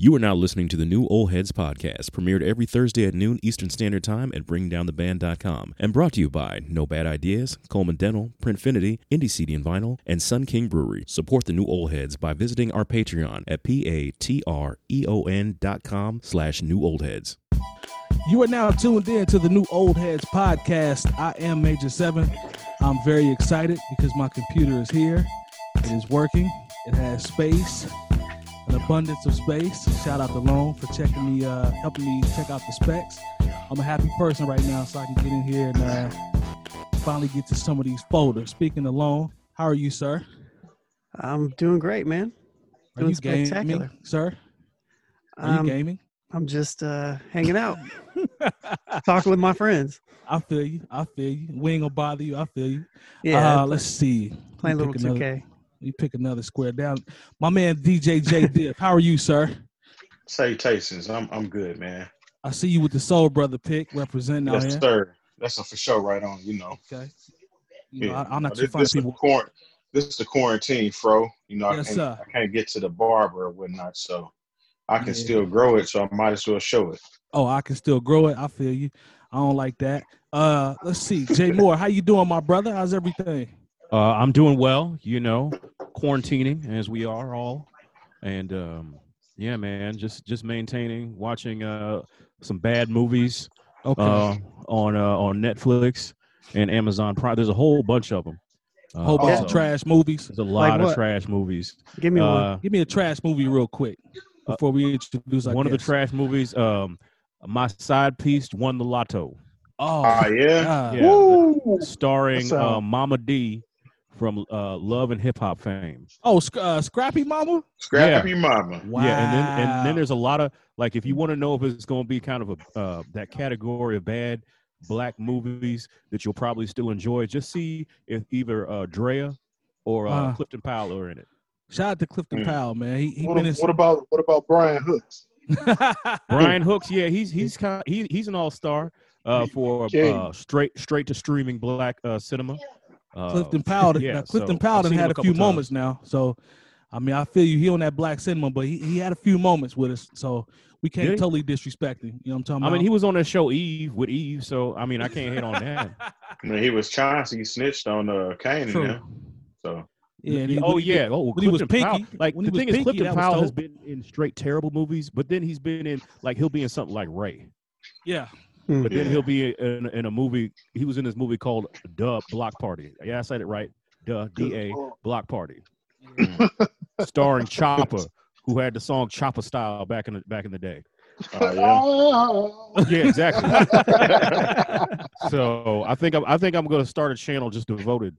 You are now listening to the New Old Heads podcast, premiered every Thursday at noon Eastern Standard Time at BringDownTheBand.com, and brought to you by No Bad Ideas, Coleman Dental, Printfinity, Indie CD and Vinyl, and Sun King Brewery. Support the New Old Heads by visiting our Patreon at patreon.com/NewOldHeads. You are now tuned in to the New Old Heads podcast. I am Major 7. I'm very excited because my computer is here. It is working. It has space. An abundance of space. Shout out to Lone for checking me, helping me check out the specs. I'm a happy person right now, so I can get in here and finally get to some of these folders. Speaking of Lone, how are you, sir? I'm doing great, man. Doing spectacular, sir. Are you gaming? I'm just hanging out, talking with my friends. I feel you. We ain't gonna bother you. I feel you. Yeah. Let's see. Playing a little 2K. You pick another square down. My man DJ J Dip. How are you, sir? Salutations. I'm good, man. I see you with the Soul Brother pick representing out here. Yes, sir. That's a for sure right on, you know. Okay. I'm not too fond of people. This is the quarantine, fro. You know, Yes, I can't get to the barber or whatnot, so I can still grow it, so I might as well show it. Oh, I can still grow it. I feel you. I don't like that. Let's see. Jay Moore, how you doing, my brother? How's everything? I'm doing well, you know, quarantining as we are all. And yeah, man, just maintaining, watching some bad movies on Netflix and Amazon Prime. There's a whole bunch of them. A whole bunch of trash movies. There's a lot of trash movies. Give me one. Give me a trash movie real quick before we introduce one of the trash movies. My Side Piece Won the Lotto. Oh yeah. Yeah. Starring Mama D from Love and Hip Hop fame. Oh, Scrappy Mama? Scrappy Mama. Wow. Yeah, and then there's a lot of, like, if you want to know if it's going to be kind of a that category of bad black movies that you'll probably still enjoy, just see if either Drea or Clifton Powell are in it. Shout out to Clifton Powell, man. What about Brian Hooks? Brian Hooks, yeah, he's an all-star for straight to streaming black cinema. Clifton Powell, Clifton Powell had a few moments now. So, I mean, I feel you. He on that black cinema, but he had a few moments with us. So we can't totally disrespect him. You know what I'm talking about? I mean, he was on that show Eve with Eve. So, I mean, I can't hate on that. I mean, he was Chauncey. He snitched on Kane. So. Yeah. He was Pinky. Like, the thing is, Clifton Powell has been in straight terrible movies, but then he's been in, like, he'll be in something like Ray. Yeah. But then he'll be in a movie. He was in this movie called Duh Block Party. Yeah, I said it right. Duh, D-A, Block Party. Starring Chopper, who had the song Chopper Style back in the day. Yeah, exactly. So I think I'm going to start a channel just devoted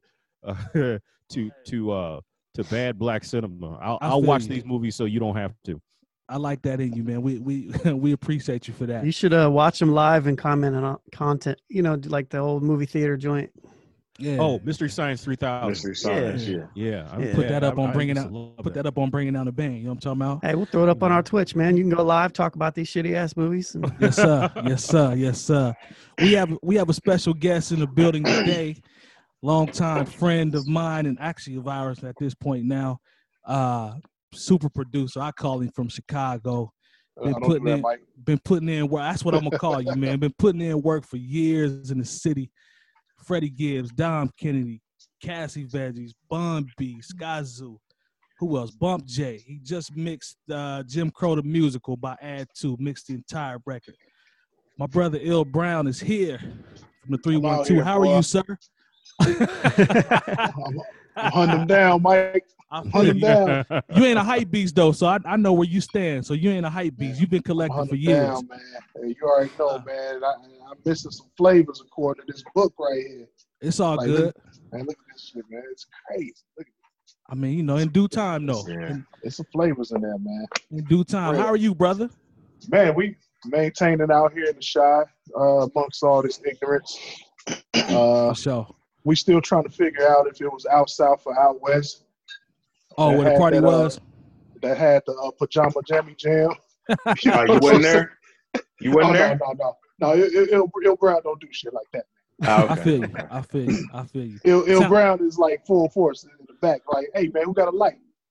to bad black cinema. I'll watch these movies so you don't have to. I like that in you, man. We appreciate you for that. You should watch them live and comment on content. You know, like the old movie theater joint. Yeah. Oh, Mystery Science 3000. Mystery Science, yeah. Put that up on Bringing Down the Band. You know what I'm talking about? Hey, we'll throw it up on our Twitch, man. You can go live, talk about these shitty ass movies. Yes, sir. Yes, sir. We have a special guest in the building today. Longtime friend of mine and actually of ours at this point now. Super producer. I call him from Chicago. Been putting in work. That's what I'm gonna call you, man. Been putting in work for years in the city. Freddie Gibbs, Dom Kennedy, Cassie Veggies, Bun B, Sky Zoo. Who else? Bump J. He just mixed Jim Crow the Musical by Add 2, mixed the entire record. My brother Il Brown is here from the 312. How are you, sir? I'm hunting them down, Mike. Hunt them down. You ain't a hype beast though, so I know where you stand. So you ain't a hype beast. You've been collecting for years. Down, man. Hey, you already know, man. I'm missing some flavors according to this book right here. It's all good. Look at this shit, man. It's crazy. Look at this. I mean, you know, in due time though. Yeah. There's some flavors in there, man. In due time. How are you, brother? Man, we maintaining out here in the shy amongst all this ignorance. Sure. We still trying to figure out if it was out south or out west. Oh, where the party was? That had the Pajama Jammy Jam. You wasn't there? You wasn't there? No, Il Brown don't do shit like that, man. Oh, okay. I feel you. Il Brown is like full force in the back. Like, hey, man, we got a light.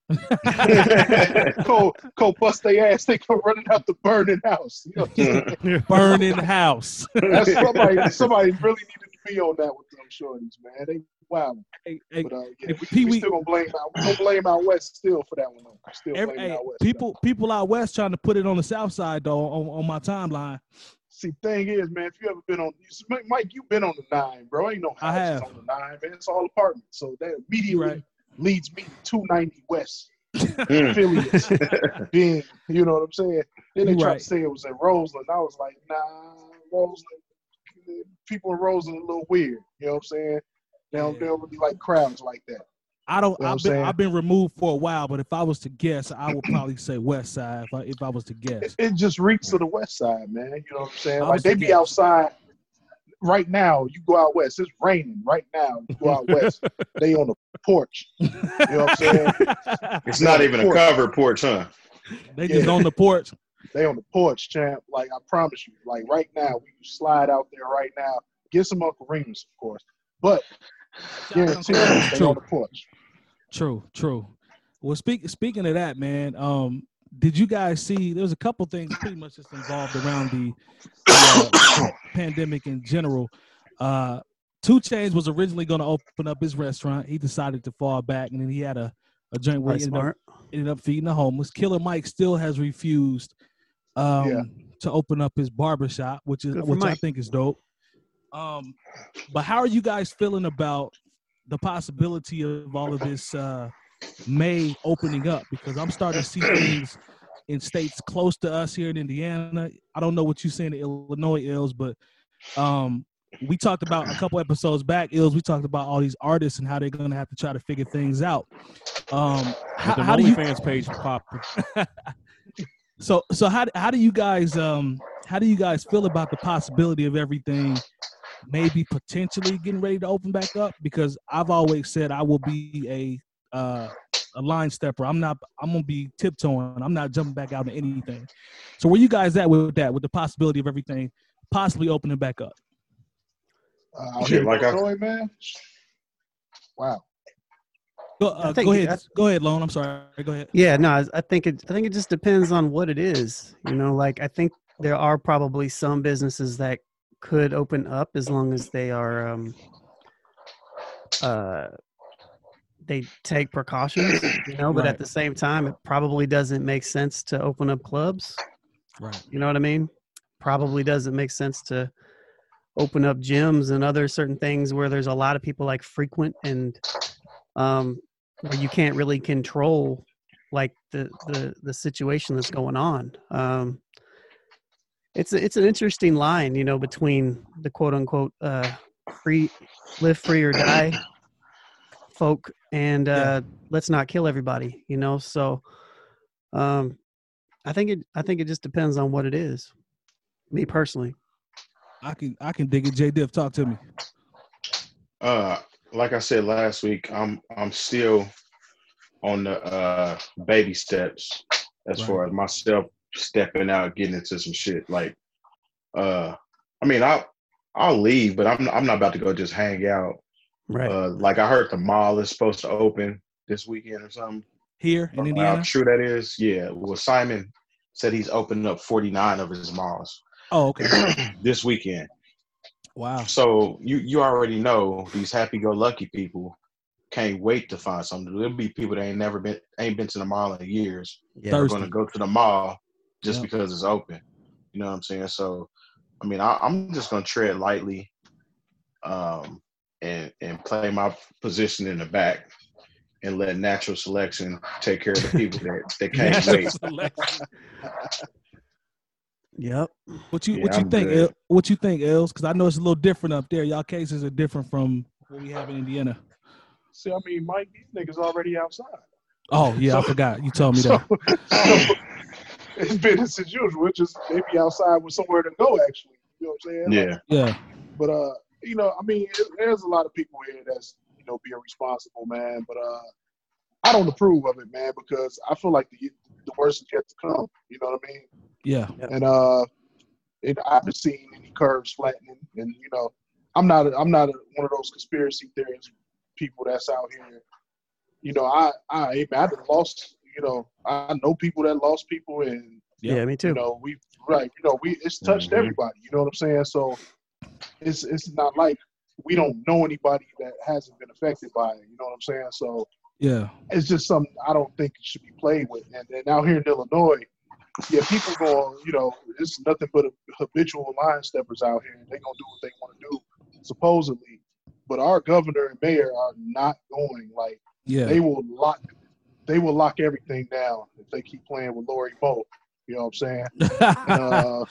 Cole bust their ass. They come running out the burning house. You know what I'm saying? Burning house. That's somebody really needed to be on that with them shorties, man. They wow. Hey, But yeah, Pee we Wee- still gonna blame out. We gonna blame out west still for that one. Though. Still blaming out west. people out west trying to put it on the south side though on my timeline. See, thing is, man, if you ever been on, Mike, you've been on the 9, bro. Ain't no I houses have. on the 9, man. It's all apartments. So that immediately Right. leads me to 290 West. Mm. Affiliates being, you know what I'm saying? Then they You tried right. to say it was in Roseland. I was like, nah, Roseland. People in Roseland a little weird. You know what I'm saying? They don't really like crowds like that. I don't. You know what I'm saying? I've been removed for a while, but if I was to guess, I would probably say West Side. If I was to guess, It just reeks of the West Side, man. You know what I'm saying? I Like was they to be guess. outside right now. You go out west. It's raining right now. You go out west. They on the porch. You know what I'm saying? It's not even a covered porch, huh? They just on the porch. They on the porch, champ. Like I promise you. Like right now, we can slide out there right now. Get some Uncle Remus, of course. But guarantee you, they on the porch. True. Well, speaking of that, man, did you guys see? There was a couple things pretty much just involved around the pandemic in general. 2 Chainz was originally going to open up his restaurant. He decided to fall back, and then he had a joint where he ended up feeding the homeless. Killer Mike still has refused to open up his barbershop, which I think is dope. But how are you guys feeling about the possibility of all of this May opening up? Because I'm starting to see things in states close to us here in Indiana. I don't know what you're saying in Illinois, Ills, but we talked about a couple episodes back, Ills, we talked about all these artists and how they're going to have to try to figure things out. How do you fans page pop? So how do you guys feel about the possibility of everything maybe potentially getting ready to open back up? Because I've always said I will be a line stepper. I'm gonna be tiptoeing. I'm not jumping back out of anything. So where you guys at with that, with the possibility of everything possibly opening back up? Illinois, man. Wow. Go ahead, Lone. I'm sorry. Go ahead. Yeah, no, I think it just depends on what it is. You know, like I think there are probably some businesses that could open up as long as they are they take precautions, you know, but Right. at the same time it probably doesn't make sense to open up clubs. Right. You know what I mean? Probably doesn't make sense to open up gyms and other certain things where there's a lot of people like frequent and where you can't really control like the situation that's going on. It's an interesting line, you know, between the quote unquote free, live free or die folk and let's not kill everybody, you know. So I think it just depends on what it is. Me personally. I can dig it. J Diff, talk to me. Like I said last week, I'm still on the baby steps as far as myself stepping out, getting into some shit. Like, I mean, I'll leave, but I'm not about to go just hang out. Right. Like I heard the mall is supposed to open this weekend or something. Here in Indiana? How true that is? Yeah. Well, Simon said he's opening up 49 of his malls. Oh, okay. This weekend. Wow. So you already know these happy-go-lucky people can't wait to find something. There'll be people that ain't been to the mall in years. Yeah. They're going to go to the mall just because it's open. You know what I'm saying? So, I mean, I'm just going to tread lightly, and play my position in the back, and let natural selection take care of the people that can't wait. Yep. What you I'm think? good. What you think, Els? Because I know it's a little different up there. Y'all cases are different from what we have in Indiana. See, I mean, Mike, these niggas already outside. Oh yeah, I forgot. You told me So that. it's business as usual. It's just they be outside with somewhere to go, actually. You know what I'm saying? Yeah. Yeah. But you know, I mean, there's a lot of people here that's, you know, being responsible, man. But I don't approve of it, man, because I feel like the worst is yet to come. You know what I mean? Yeah. And I haven't seen any curves flattening. And you know, I'm not one of those conspiracy theories people that's out here, you know, I done lost, you know, I know people that lost people, and Yeah, me too. you know, it's touched everybody. You know what I'm saying? So it's not like we don't know anybody that hasn't been affected by it. You know what I'm saying? So Yeah. it's just something I don't think it should be played with. And then out here in Illinois, yeah, people going, you know, it's nothing but habitual line steppers out here. They're going to do what they want to do, supposedly. But our governor and mayor are not going. Like, they will lock everything down if they keep playing with Lori Moe. You know what I'm saying?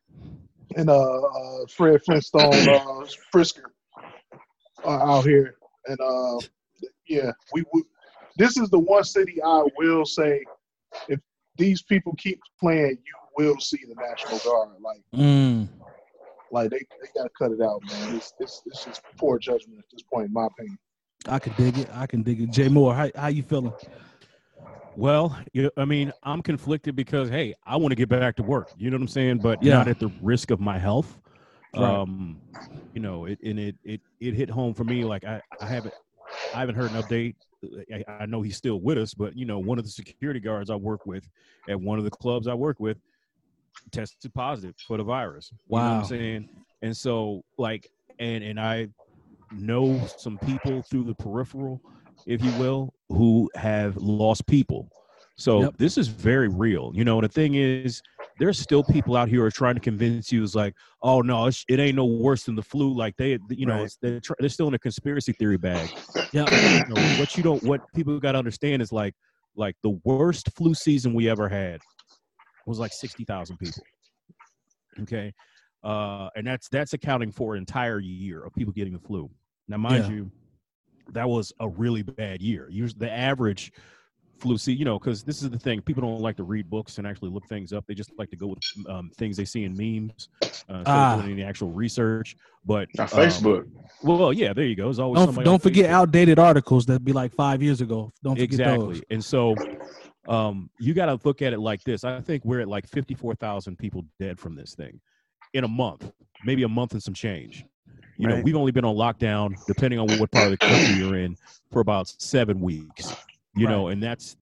and Fred Flintstone, Frisker out here. And, yeah, this is the one city I will say, if these people keep playing, you will see the National Guard. Like they got to cut it out, man. It's just poor judgment at this point, in my opinion. I can dig it. Jay Moore, how you feeling? Well, I mean, I'm conflicted because, hey, I want to get back to work. You know what I'm saying? But Yeah. not at the risk of my health. Right. You know, it hit home for me. Like I haven't heard an update. I know he's still with us, but you know, one of the security guards I work with at one of the clubs I work with tested positive for the virus. Wow. You know what I'm saying? And so, like, and I know some people through the peripheral, if you will, who have lost people. So this is very real, you know. And the thing is, there's still people out here who are trying to convince you, it's like, oh no, it ain't no worse than the flu. Like they, you know, they're still in a conspiracy theory bag. Yeah. You know, what people got to understand is like the worst flu season we ever had was like 60,000 people. Okay. And that's accounting for an entire year of people getting the flu. Now, mind you, that was a really bad year. The average flu season, you know, because this is the thing. People don't like to read books and actually look things up. They just like to go with things they see in memes instead of doing any actual research. But Facebook. Well, yeah, there you go. There's always don't forget outdated articles that be like 5 years ago. Don't forget exactly. those. And so you got to look at it like this. I think we're at like 54,000 people dead from this thing in a month, maybe a month and some change. You know, we've only been on lockdown, depending on what part of the country you're in, for about 7 weeks. You know, and this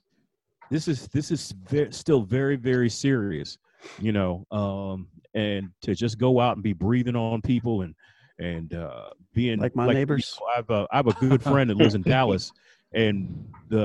is still very, very serious. You know, and to just go out and be breathing on people and being like my neighbors. You know, I have a good friend that lives in Dallas, and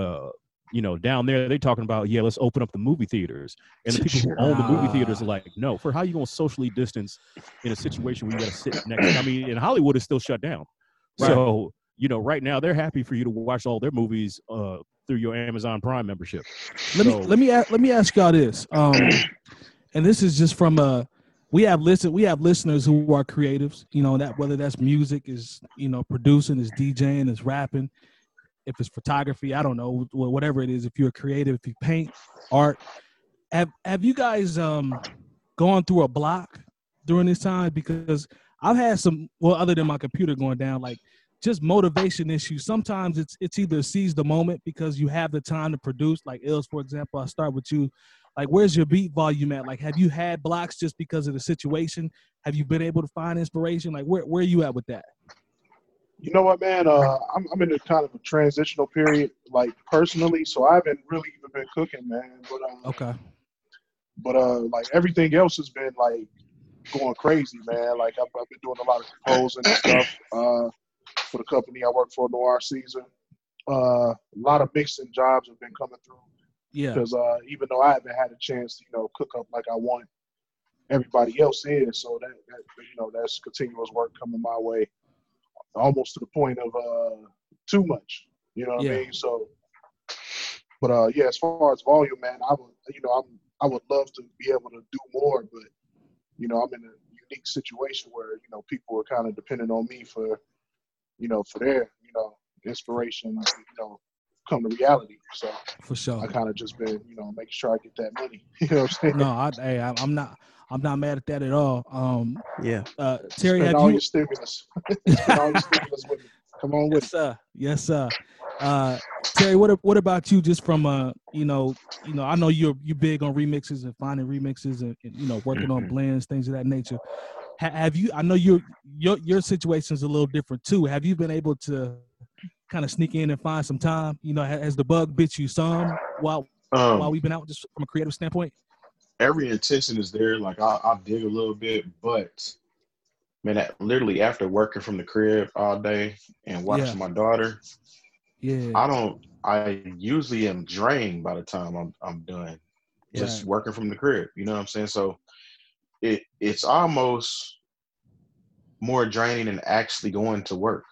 down there they're talking about, let's open up the movie theaters, and the people who own the movie theaters are like, no, for how you going to socially distance in a situation where you got to sit next? I mean, and Hollywood is still shut down, so you know, right now they're happy for you to watch all their movies through your Amazon Prime membership. Let me ask y'all this, and this is just from we have listeners who are creatives, you know, that whether that's music, is, you know, producing, is DJing, is rapping, if it's photography, I don't know, whatever it is. If you're a creative, if you paint, art, have you guys gone through a block during this time? Because I've had some, well, other than my computer going down, like just motivation issues. Sometimes it's either seize the moment because you have the time to produce. Like Ills, for example, I'll start with you. Like, where's your beat volume at? Like, have you had blocks just because of the situation? Have you been able to find inspiration? Like, where are you at with that? You know what, man? I'm in a kind of a transitional period, like personally, so I haven't really even been cooking, man. But okay. But like everything else has been like going crazy, man. Like I've been doing a lot of composing and stuff for the company I work for, Noir Caesar. A lot of mixing jobs have been coming through. Yeah. Because even though I haven't had a chance to, you know, cook up like I want, everybody else is. So that you know, that's continuous work coming my way, almost to the point of too much. You know what I mean? So, but yeah, as far as volume, man, I would love to be able to do more, but you know, I'm in a unique situation where, you know, people are kind of depending on me for, you know, for their, you know, inspiration, you know, come to reality. So for sure, I kind of just been, you know, making sure I get that money. You know what I'm saying? No, I'm not mad at that at all. Terry, spend have all you? your stimulus. Spend all your stimulus with me. Come on with it. Yes, sir. Terry, what about you? Just from you know, I know you're big on remixes and finding remixes and you know, working on blends, things of that nature. Have you? I know your situation is a little different too. Have you been able to kind of sneak in and find some time? You know, has the bug bit you some while we've been out, just from a creative standpoint? Every intention is there. Like I'll dig a little bit, but man, literally after working from the crib all day and watching my daughter, I usually am drained by the time I'm done just working from the crib. You know what I'm saying? So it's almost more draining than actually going to work.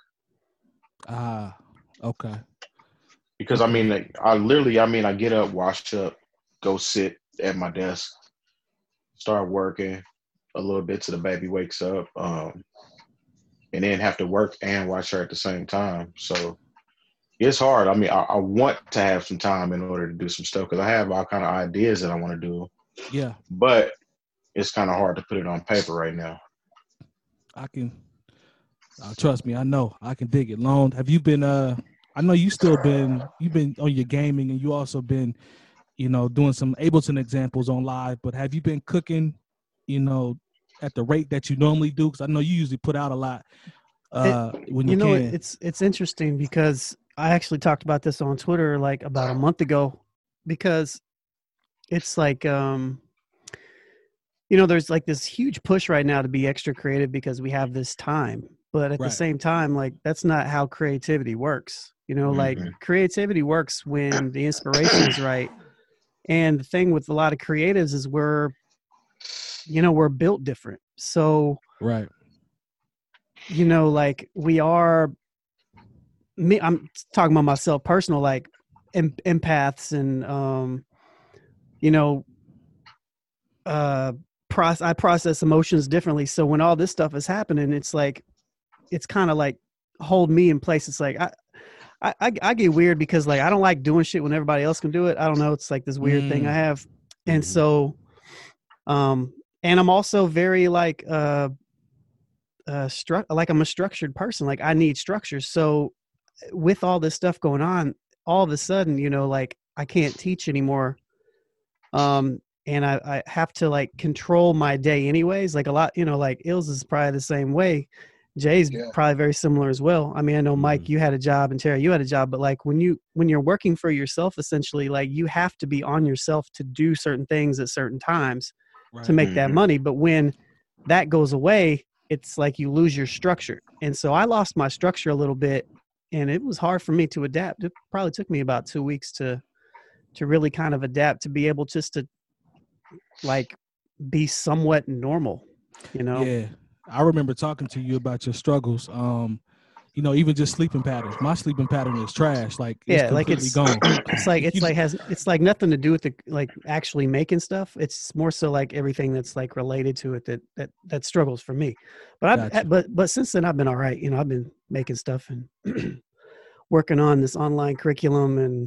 Okay. Because I mean, I get up, wash up, go sit at my desk, start working a little bit till the baby wakes up, and then have to work and watch her at the same time. So it's hard. I mean, I want to have some time in order to do some stuff because I have all kind of ideas that I want to do. Yeah. But it's kind of hard to put it on paper right now. I can trust me. I know I can dig it. Lone, have you been? I know you've been on your gaming, and you also been, doing some Ableton examples on live. But have you been cooking, at the rate that you normally do? Because I know you usually put out a lot when you can. It's interesting because I actually talked about this on Twitter like about a month ago, because it's like there's like this huge push right now to be extra creative because we have this time. But at the same time, like, that's not how creativity works. Like, creativity works when the inspiration is right. And the thing with a lot of creatives is we're built different. So, right. Like, I'm talking about myself personal, like empaths and, I process emotions differently. So when all this stuff is happening, it's like, it's kind of like hold me in place. It's like, I get weird because like, I don't like doing shit when everybody else can do it. I don't know. It's like this weird thing I have. And so, and I'm also very like, I'm a structured person. Like, I need structure. So with all this stuff going on, all of a sudden, like, I can't teach anymore. And I have to like control my day anyways. Like a lot, like Ills is probably the same way. Jay's probably very similar as well. I mean, I know Mike, you had a job, and Terry, you had a job, but like when you're working for yourself, essentially, like you have to be on yourself to do certain things at certain times to make that money. But when that goes away, it's like you lose your structure. And so I lost my structure a little bit, and it was hard for me to adapt. It probably took me about 2 weeks to really kind of adapt, to be able just to like be somewhat normal, Yeah. I remember talking to you about your struggles. Even just sleeping patterns. My sleeping pattern is trash. Like, it's completely gone. It's like nothing to do with the like actually making stuff. It's more so like everything that's like related to it that struggles for me. But but since then I've been all right. I've been making stuff and working on this online curriculum and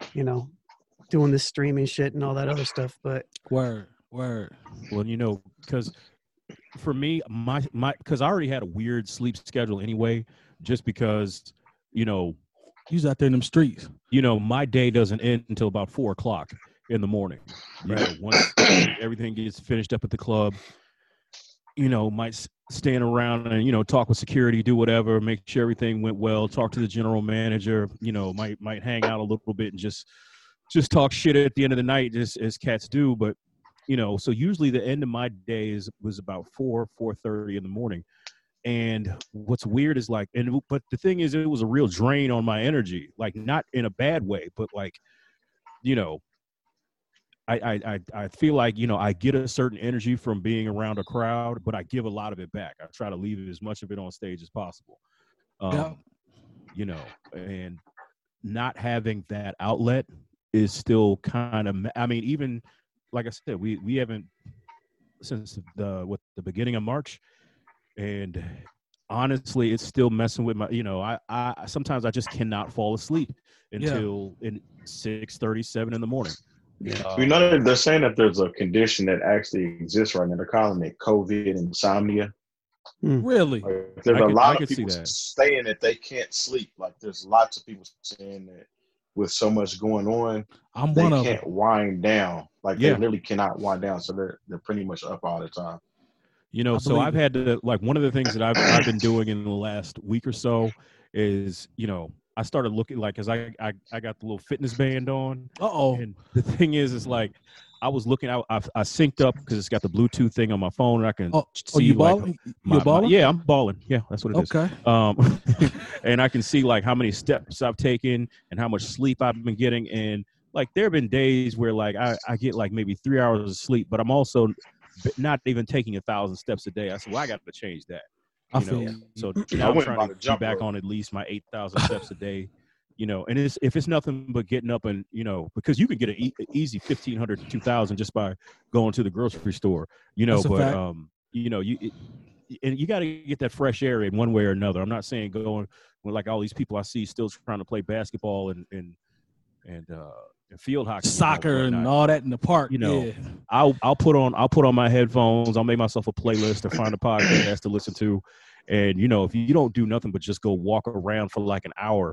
doing this streaming shit and all that other stuff. But word. Well, because for me, my because I already had a weird sleep schedule anyway, just because, he's out there in them streets. My day doesn't end until about 4:00 in the morning. Once everything gets finished up at the club, might stand around and, talk with security, do whatever, make sure everything went well, talk to the general manager, might hang out a little bit and just talk shit at the end of the night, just as cats do. But, so usually the end of my day was about 4:30 in the morning. And what's weird is like, but the thing is, it was a real drain on my energy, like not in a bad way, but like, I feel like, I get a certain energy from being around a crowd, but I give a lot of it back. I try to leave as much of it on stage as possible. And not having that outlet is still kind of, I mean, even like I said, we haven't since the beginning of March, and honestly, it's still messing with my, I sometimes I just cannot fall asleep until 6:37 in the morning. They're saying that there's a condition that actually exists right now. They're calling it COVID insomnia. Really? Like, there's a lot of people saying that they can't sleep. Like, there's lots of people saying that with so much going on, they can't wind down. Like, they really cannot wind down. So they're pretty much up all the time. So I've had to, like, one of the things that I've been doing in the last week or so is, I started looking like, cause I got the little fitness band on. Uh-oh. And the thing is like, I was looking, I synced up because it's got the Bluetooth thing on my phone, and I can see you like balling? You balling? yeah, I'm balling. Yeah, that's what it is. Okay. And I can see like how many steps I've taken and how much sleep I've been getting. And like there have been days where like I get like maybe 3 hours of sleep, but I'm also not even taking 1,000 steps a day. I said, well, I got to change that. I feel you. So I now I'm went trying by to the be jump back rope. on at least my 8,000 steps a day. And if it's nothing but getting up and, because you can get an easy 1,500 to 2,000 just by going to the grocery store, That's a but, fact. and you got to get that fresh air in one way or another. I'm not saying going with like all these people I see still trying to play basketball and field hockey, Soccer and all that in the park. Yeah. I'll put on my headphones. I'll make myself a playlist or find a podcast to listen to. And, if you don't do nothing but just go walk around for like an hour,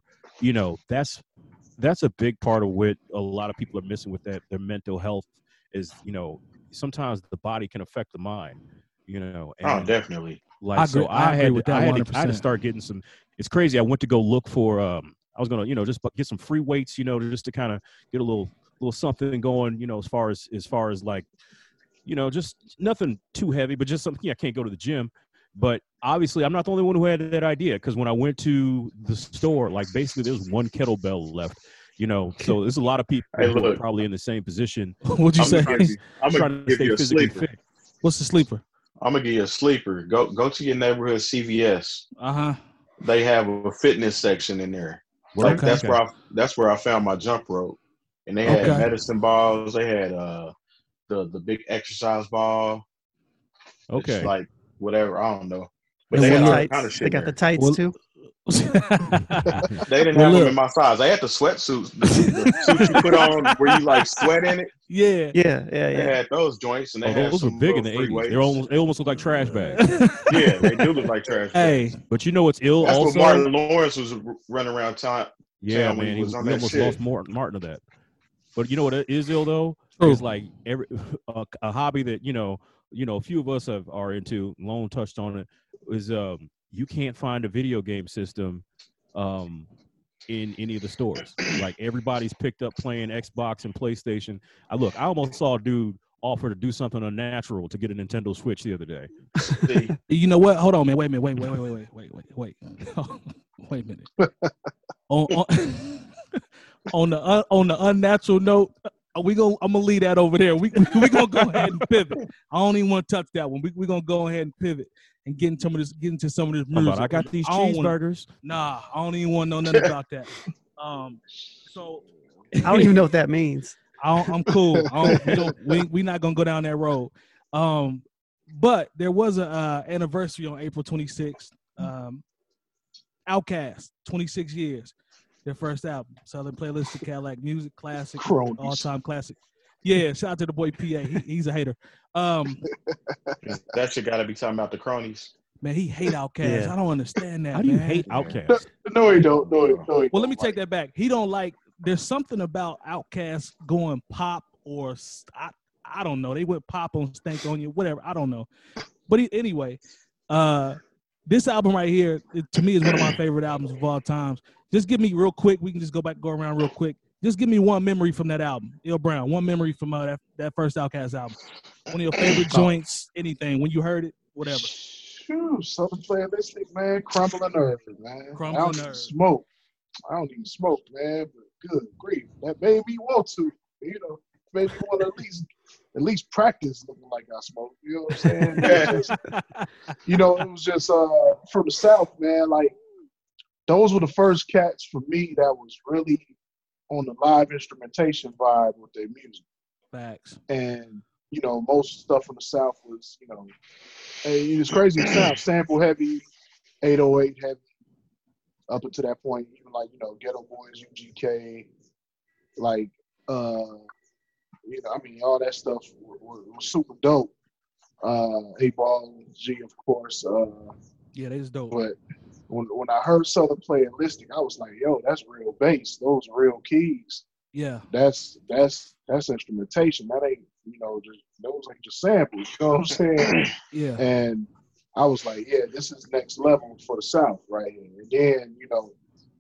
that's a big part of what a lot of people are missing with their mental health is, sometimes the body can affect the mind, and Definitely. like, I agree- so I agree with that I had to 100%. start getting some, it's crazy. I went to go look for, I was going to, just get some free weights, just to kind of get a little something going, as far as like, just nothing too heavy, but just something, I can't go to the gym. But obviously, I'm not the only one who had that idea, because when I went to the store, like basically there was one kettlebell left, so there's a lot of people Hey, who are look. probably in the same position, What'd you say? I'm trying gonna to give stay you a physically sleeper. fit. What's the sleeper? I'm gonna give you a sleeper. Go to your neighborhood CVS. Uh-huh. They have a fitness section in there. Well, Like that's where I found my jump rope, and they had Okay. medicine balls. They had the big exercise ball. Okay. It's like whatever, I don't know. But And they well, had all look, kind of They shit. got the there. tights Well- too. They didn't Well, have look. them in my size. They had the sweatsuits, the suits you put on where you like sweat in it. Yeah. Yeah. They had those joints, and they had Those were some big in the little free 80s. weights. They almost look like trash bags. Yeah, they do look like trash Hey, bags. But you know what's ill That's also? what Martin Lawrence was running around town. Yeah, when man, he was on we that almost shit. lost Martin to that. But you know what is ill though? True. Is like a hobby that a few of us are into. Lone touched on it. Is you can't find a video game system in any of the stores. Like everybody's picked up playing Xbox and PlayStation. I almost saw a dude offer to do something unnatural to get a Nintendo Switch the other day. See, you know what? Hold on, man. Wait a minute. Wait a minute. On the unnatural note, I'm gonna leave that over there. We gonna go ahead and pivot. I don't even want to touch that one. We gonna go ahead and pivot and get into some of this How music. about I got these I don't wanna- cheeseburgers. Nah, I don't even want to know nothing about that. So I don't even know what that means. I'm cool. We not gonna go down that road. But there was a anniversary on April 26th. Outkast, 26 years, their first album, Southern Playlist of Cadillac Music, classic, Cronies. all-time classic. Yeah, shout out to the boy PA. He's a hater. that shit got to be talking about the cronies. Man, he hate Outkast. Yeah. I don't understand that. How do you man. hate Outkast? No, he don't. No, he don't. Well, let me take that back. He don't like. There's something about Outkast going pop or I don't know. They went pop on Stank on You, whatever. I don't know. But anyway, this album right here, to me, is one of my favorite albums of all times. Just give me real quick. We can just go around real quick. Just give me one memory from that album, Il Brown. One memory from that first Outkast album. One of your favorite joints, anything. When you heard it, whatever. Shoot, Southern Playalistic, man. Crumbling Earth, man. Crumbling I don't even Earth. smoke. I don't even smoke, man. But good grief, that made me want to. Made me want to at least practice looking like I smoke. You know what I'm saying? It was just from the South, man. Like those were the first cats for me that was really on the live instrumentation vibe with their music. Facts. And most stuff from the South was, it's crazy. It sounds sample heavy, 808 heavy. Up until that point, even like Ghetto Boys, UGK, like all that stuff was super dope. 8Ball, G, of course. Yeah, they just dope. But when I heard Southern Playalistic, I was like, yo, that's real bass. Those are real keys. Yeah. That's instrumentation. That ain't those ain't just samples. You know what I'm saying? Yeah. And I was like, yeah, this is next level for the South right here. And then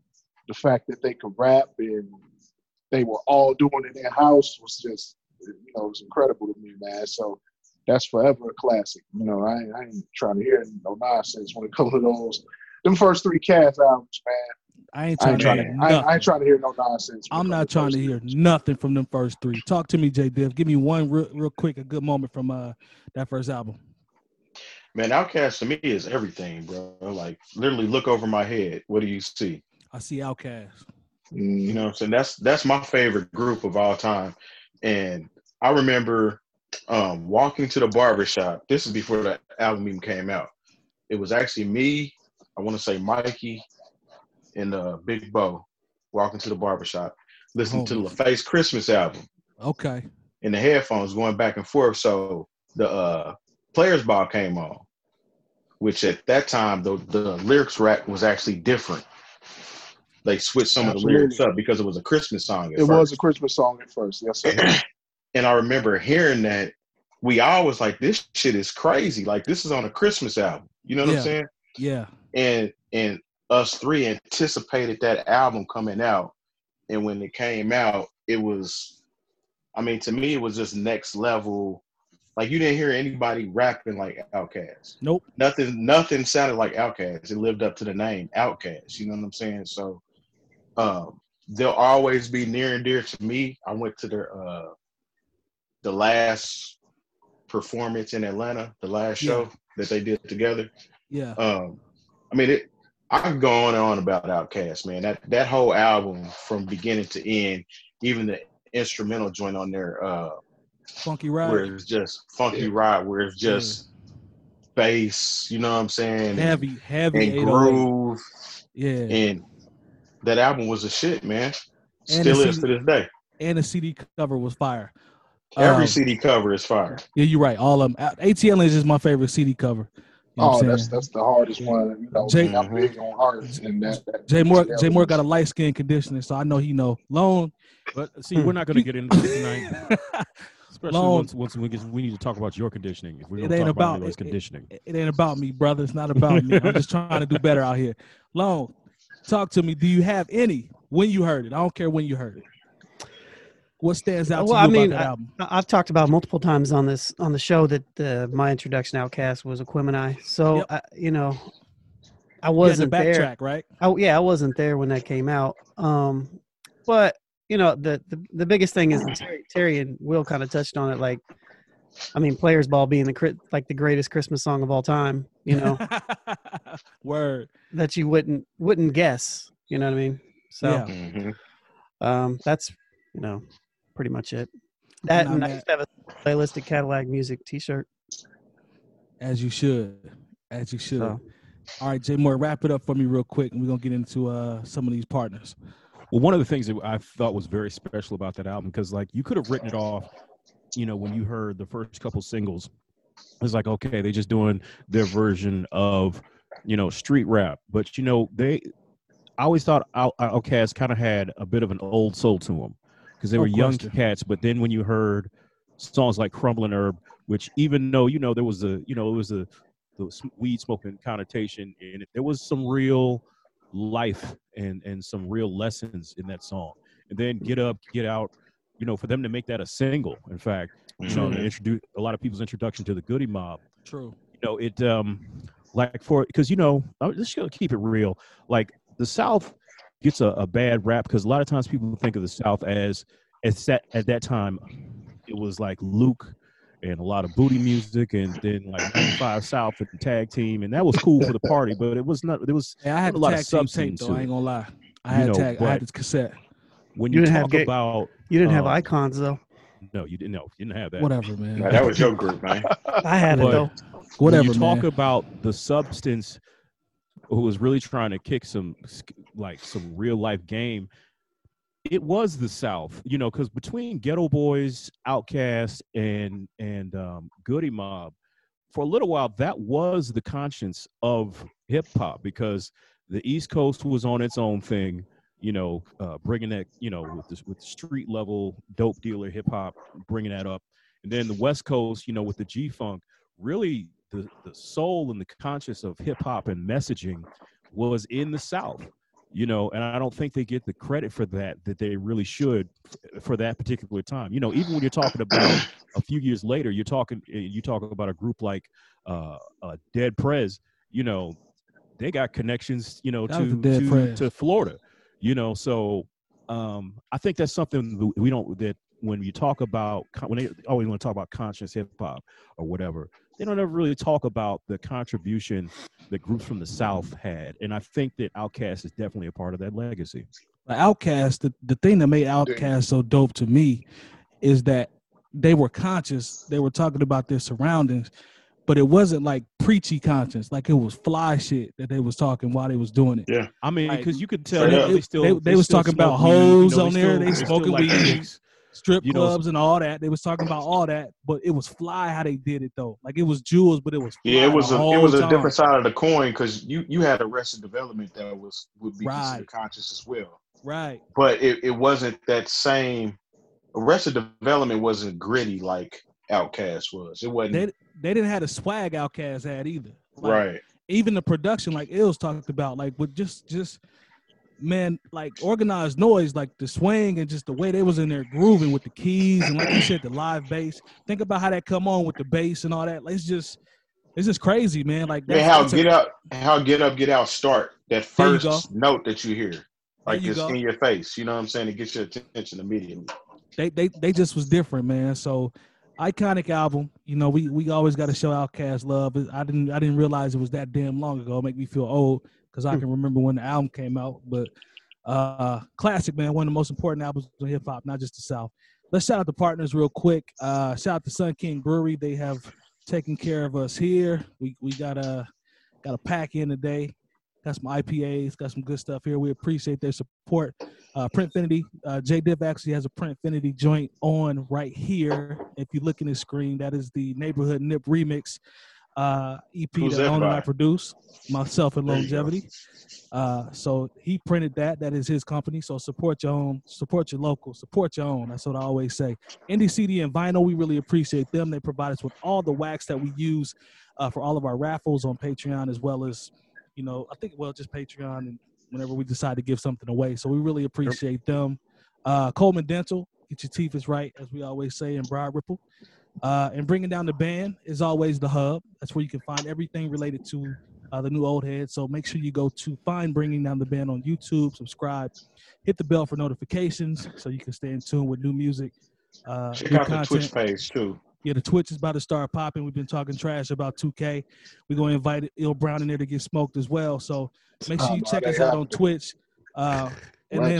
the fact that they could rap and they were all doing it in house was just, it was incredible to me, man. So that's forever a classic. I ain't trying to hear no nonsense when it comes to those. Them first 3 Cass albums, man. I ain't trying to hear nothing. I ain't trying to hear no nonsense. I'm not trying to hear nothing from them first 3. Talk to me, J. Div. Give me one real quick, a good moment from that first album. Man, Outkast to me is everything, bro. Like, literally look over my head. What do you see? I see Outkast. You know what I'm saying? That's my favorite group of all time. And I remember walking to the barbershop. This is before the album even came out. It was actually me, I want to say Mikey, and Big Bo walking to the barbershop, listening to the LaFace Christmas album. Okay. In the headphones going back and forth. So the Players Ball came on, which at that time, the lyrics rack was actually different. They switched some of the lyrics up because it was a Christmas song at first. It was a Christmas song at first, yes, sir. And I remember hearing that. We always like, this shit is crazy. Like, this is on a Christmas album. You know what I'm saying? Yeah. And us 3 anticipated that album coming out. And when it came out, it was, I mean, to me, it was just next level. Like, you didn't hear anybody rapping like Outkast. Nope. Nothing sounded like Outkast. It lived up to the name Outkast. You know what I'm saying? So they'll always be near and dear to me. I went to the last performance in Atlanta, the last show that they did together. Yeah. I mean, I can go on and on about Outkast, man. That whole album from beginning to end, even the instrumental joint on there, Funky Ride, where it's just Funky Ride, where it's just bass, you know what I'm saying? Heavy and groove. Yeah. And that album was a shit, man. Still is to this day. And the CD cover was fire. Every CD cover is fire. Yeah, you're right. All of them. ATL is my favorite CD cover. You know that's the hardest one. I'm big on art. And Jay Moore got a light skin conditioner, so I know he know. Lone, but see, we're not going to get into this tonight. Especially once we need to talk about your conditioning. If we're going to talk about Nilo's conditioning. It ain't about me, brother. It's not about me. I'm just trying to do better out here. Lone, talk to me. Do you have any when you heard it? I don't care when you heard it. What stands out to you about that album? I've talked about multiple times on the show that my introduction to Outkast was Aquemini. So I wasn't there. Backtrack, right? I wasn't there when that came out. But the biggest thing is Terry and Will kind of touched on it. Like, I mean, Players Ball being the greatest Christmas song of all time. Word that you wouldn't guess. You know what I mean? So that's pretty much it. That and I used to have a Playlistic Cadillac Music T-shirt. As you should. So. All right, Jay Moore, wrap it up for me real quick, and we're gonna get into some of these partners. Well, one of the things that I thought was very special about that album, because like you could have written it off, when you heard the first couple singles, it's like, okay, they're just doing their version of street rap, but I always thought Outkast kind of had a bit of an old soul to them. Because they were young cats, but then when you heard songs like Crumbling Herb, which even though there was it was the weed smoking connotation in it, there was some real life and some real lessons in that song. And then Get Up, Get Out, for them to make that a single, in fact, to introduce a lot of people's introduction to the Goody Mob. True. Because I'm just gonna keep it real. Like the South gets a bad rap because a lot of times people think of the South as at that time it was like Luke and a lot of booty music, and then like 95 South and the tag team, and that was cool for the party, but it was not. There was I had a lot of substance though. I ain't gonna lie. I had this cassette. When you talk about, you didn't have Icons though. No, you didn't. No, you didn't have that. Whatever, man. No, that was your group, man. I had it though. Whatever. When you talk about the substance, who was really trying to kick some real life game, it was the South, because between Ghetto Boys, Outkast, and Goody Mob, for a little while, that was the conscience of hip hop, because the East Coast was on its own thing, bringing that, with street level dope dealer hip hop, bringing that up, and then the West Coast, with the G Funk, really. The soul and the conscience of hip hop and messaging was in the South. and I don't think they get the credit for that they really should for that particular time. Even when you're talking about a few years later, you talk about a group like Dead Prez, they got connections, to Florida, so I think that's something that when you talk about, when they always want to talk about conscious hip hop or whatever, they don't ever really talk about the contribution that groups from the South had. And I think that Outkast is definitely a part of that legacy. Outkast, the thing that made Outkast so dope to me is that they were conscious. They were talking about their surroundings, but it wasn't like preachy conscious. Like it was fly shit that they was talking while they was doing it. Yeah. I mean, Like, because you could tell they was talking about hoes on there. They smoking weed. Strip clubs and all that. They was talking about all that, but it was fly how they did it though. Like it was jewels, but it was fly it was a time. different side of the coin because you had Arrested Development that would be considered conscious as well. Right. But it wasn't that same. Arrested Development wasn't gritty like Outkast was. It wasn't. They didn't have the swag Outkast had either. Like, right. Even the production, like Ills talked about, like with just. Man, like organized noise, like the swing and just the way they was in there grooving with the keys and like you said, the live bass. Think about how that come on with the bass and all that. Like, it's just crazy, man. Like how Get Up, Get Out start that first note that you hear, like it's in your face. You know what I'm saying? It gets your attention immediately. They just was different, man. So iconic album. We always got to show Outkast love. I didn't realize it was that damn long ago. It make me feel old. Because I can remember when the album came out, but classic, man. One of the most important albums in hip hop, not just the South. Let's shout out the partners real quick. Shout out to Sun King Brewery. They have taken care of us here. We got a pack in today. Got some IPAs. Got some good stuff here. We appreciate their support. Printfinity. J Div actually has a Printfinity joint on right here. If you look in his screen, that is the Neighborhood Nip remix. EP that Lone and I produced, myself and Longevity. So he printed that. That is his company. So support your own, support your local, support your own. That's what I always say. Indie CD and Vinyl, we really appreciate them. They provide us with all the wax that we use for all of our raffles on Patreon, as well as, just Patreon and whenever we decide to give something away. So we really appreciate them. Coleman Dental, get your teeth is right, as we always say in Broad Ripple. And Bringing Down the Band is always the hub. That's where you can find everything related to the new Old Head. So make sure you go to find Bringing Down the Band on YouTube, subscribe, hit the bell for notifications so you can stay in tune with new music. Check out the Twitch page too. Yeah, the Twitch is about to start popping. We've been talking trash about 2K. We're going to invite Il Brown in there to get smoked as well. So make sure you check us out on Twitch. And then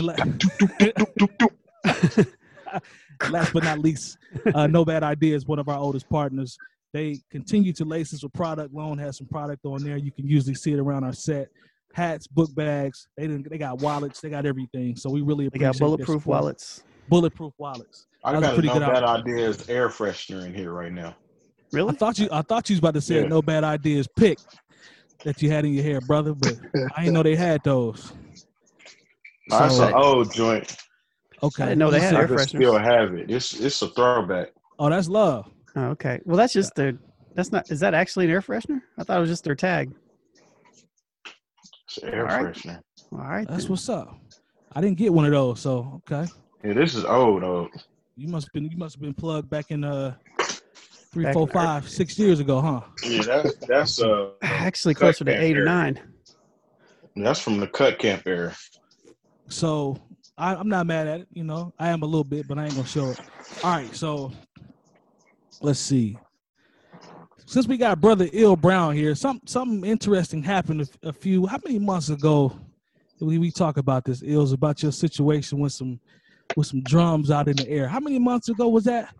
last but not least, No Bad Ideas, one of our oldest partners. They continue to lace us with product. Lone has some product on there. You can usually see it around our set. Hats, book bags. They got wallets. They got everything. So we really appreciate. They got bulletproof wallets. Bulletproof wallets. I got a No Bad Ideas air freshener in here right now. Really? I thought you was about to say No Bad Ideas pick that you had in your hair, brother. But I didn't know they had those. That's an old joint. Okay. I didn't know they had air fresheners. I still have it. It's a throwback. Oh, that's love. Oh, okay. Well, that's just is that actually an air freshener? I thought it was just their tag. It's an air freshener. All right. That's what's up. I didn't get one of those, so okay. Yeah, this is old. You must have been plugged back in 3, 4, 5, 6 years ago, huh? Yeah, that's actually closer to 8 or 9. That's from the Cut Camp era. So I'm not mad at it, I am a little bit, but I ain't gonna show it. All right, so let's see. Since we got brother Il Brown here, something interesting happened how many months ago did we talk about this, Ills, about your situation with some drums out in the air? How many months ago was that?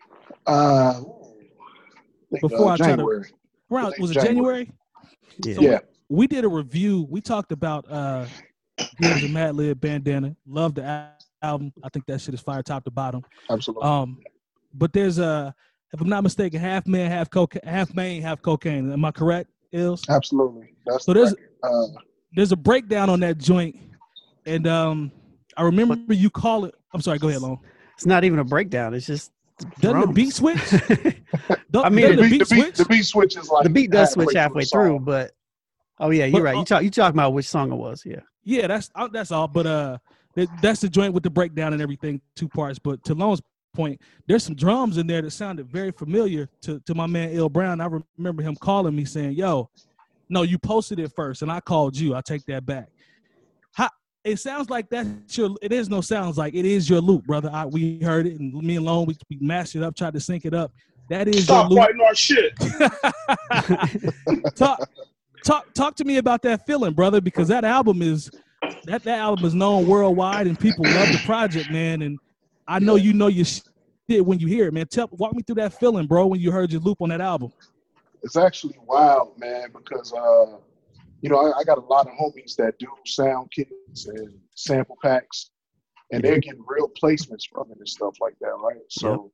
Before January. Was it January? Yeah. So we did a review. We talked about Gibbs and Madlib Bandana. Love the album. I think that shit is fire top to bottom. Absolutely. But there's if I'm not mistaken, half man, half cocaine. Am I correct, Ills? Absolutely. That's so there's a breakdown on that joint, and I remember you call it. I'm sorry. Go ahead, Lone. It's not even a breakdown. It's just doesn't the beat switch? I mean, the beat switch is like the beat does switch halfway through, but Oh yeah, you're But, right. You talking about which song it was? Yeah. Yeah, that's all. But that's the joint with the breakdown and everything, 2 parts. But to Lone's point, there's some drums in there that sounded very familiar to my man Ill Brown. I remember him calling me saying, "Yo, no, you posted it first, and I called you. I take that back." It sounds like that's your. It is no sounds like it is your loop, brother. We heard it, and me and Lone we mashed it up, tried to sync it up. That is Stop your loop. fighting our shit. Talk to me about that feeling, brother, because that album is known worldwide and people love the project, man. And I know you know your shit when you hear it, man. Walk me through that feeling, bro, when you heard your loop on that album. It's actually wild, man, because you know, I got a lot of homies that do sound kits and sample packs, and they're getting real placements from it and stuff like that, right? So,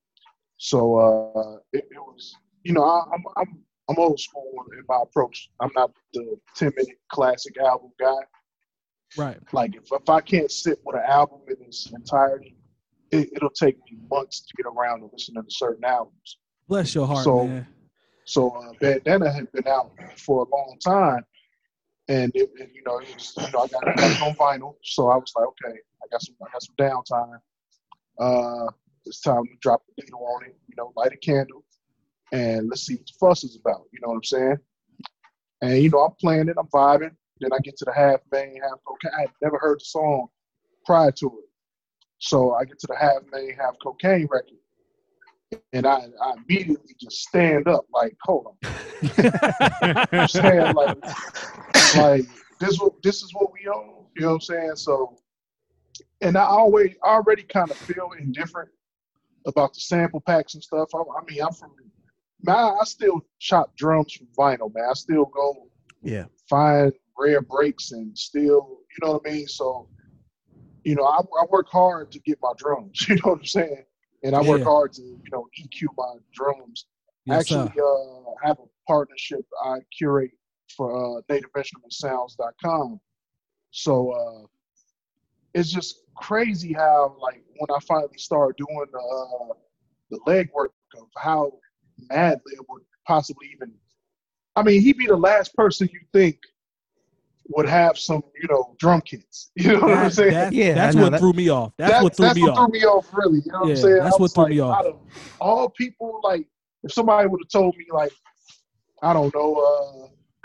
it was, you know, I'm old school in my approach. I'm not the 10-minute classic album guy. Right. Like if I can't sit with an album in its entirety, it'll take me months to get around to listening to certain albums. Bless your heart, man. So Bandana had been out for a long time, and it was, you know, I got it on vinyl. So I was like, okay, I got some downtime. It's time to drop the needle on it. You know, light a candle, and let's see what the fuss is about. You know what I'm saying? And you know, I'm playing it, I'm vibing. Then I get to the Half Main, Half Cocaine. I had never heard the song prior to it, so I get to the Half Main, Half Cocaine record. And I immediately just stand up, like, hold on. I'm saying, like this is what we own. You know what I'm saying? So, and I already kind of feel indifferent about the sample packs and stuff. I mean, I still chop drums from vinyl, man. I still go find rare breaks and still, you know what I mean? So, you know, I work hard to get my drums. You know what I'm saying? And I work hard to, you know, EQ my drums. Yes, I have a partnership I curate for NativeInstrumentSounds.com. So it's just crazy how, like, when I finally started doing the legwork of how Madlib would possibly even, I mean, he'd be the last person you think would have some, you know, drum kits. You know what I'm saying? That's what threw me off. That's what threw me off, really. You know what I'm saying? That's what threw me off. Out of all people, like, if somebody would have told me, like, I don't know,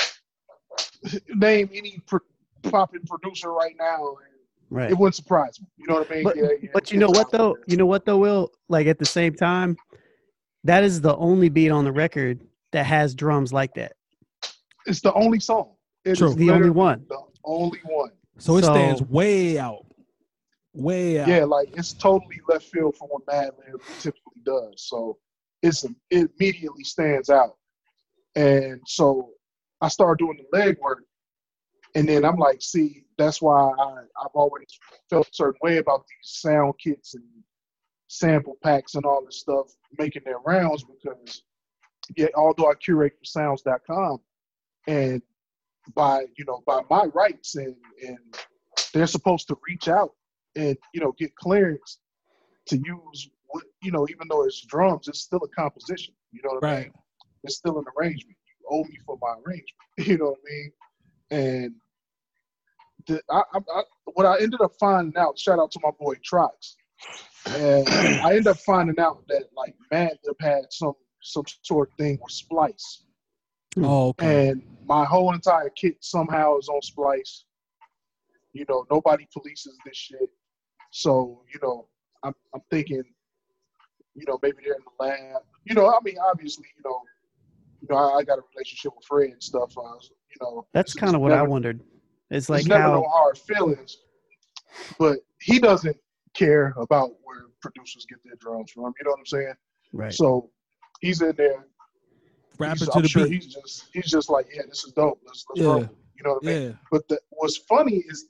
name any popping producer right now, right, it wouldn't surprise me. You know what I mean? But you know what though? You know what though, Will? Like, at the same time, that is the only beat on the record that has drums like that. It's the only song. It's the only one. The only one. So it stands way out. Way out. Yeah, like, it's totally left field from what Madlib typically does. So it immediately stands out. And so I started doing the legwork, and then I'm like, see, that's why I've always felt a certain way about these sound kits and sample packs and all this stuff making their rounds, because although I curate for sounds.com, and by my rights, and they're supposed to reach out and, you know, get clearance to use what, you know, even though it's drums, it's still a composition. You know what I mean? It's still an arrangement. You owe me for my arrangement. You know what I mean? And what I ended up finding out, shout out to my boy Trox, and I ended up finding out that, like, Madlib had some sort of thing with Splice. Oh, okay. And my whole entire kit somehow is on Splice. You know, nobody polices this shit. So, you know, I'm thinking, you know, maybe they're in the lab. You know, I mean, obviously, you know, I got a relationship with Fred and stuff. You know, that's kind of what I wondered. It's like, never no hard feelings, but he doesn't care about where producers get their drums from. You know what I'm saying? Right. So he's in there. Rapping to the beat. He's just like, yeah, this is dope. Let's roll. You know what I mean? Yeah. But what's funny is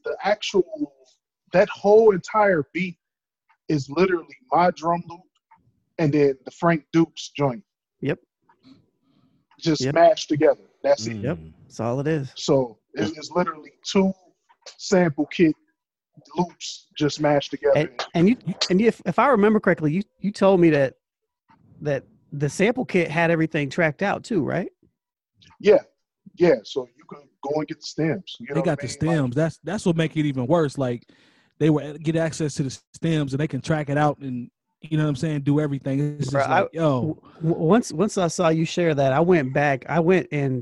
that whole entire beat is literally my drum loop and then the Frank Dukes joint. Yep. Just mashed together. That's it. Yep. That's all it is. So it's literally 2 sample kit loops just mashed together. And if I remember correctly, you told me that the sample kit had everything tracked out too, right? Yeah. Yeah, so you can go and get the stems. You know They what got I the mean? stems. That's what make it even worse. Like they would get access to the stems and they can track it out and you know what I'm saying, do everything. It's Bro, just like, yo, once I saw you share that, I went back. I went and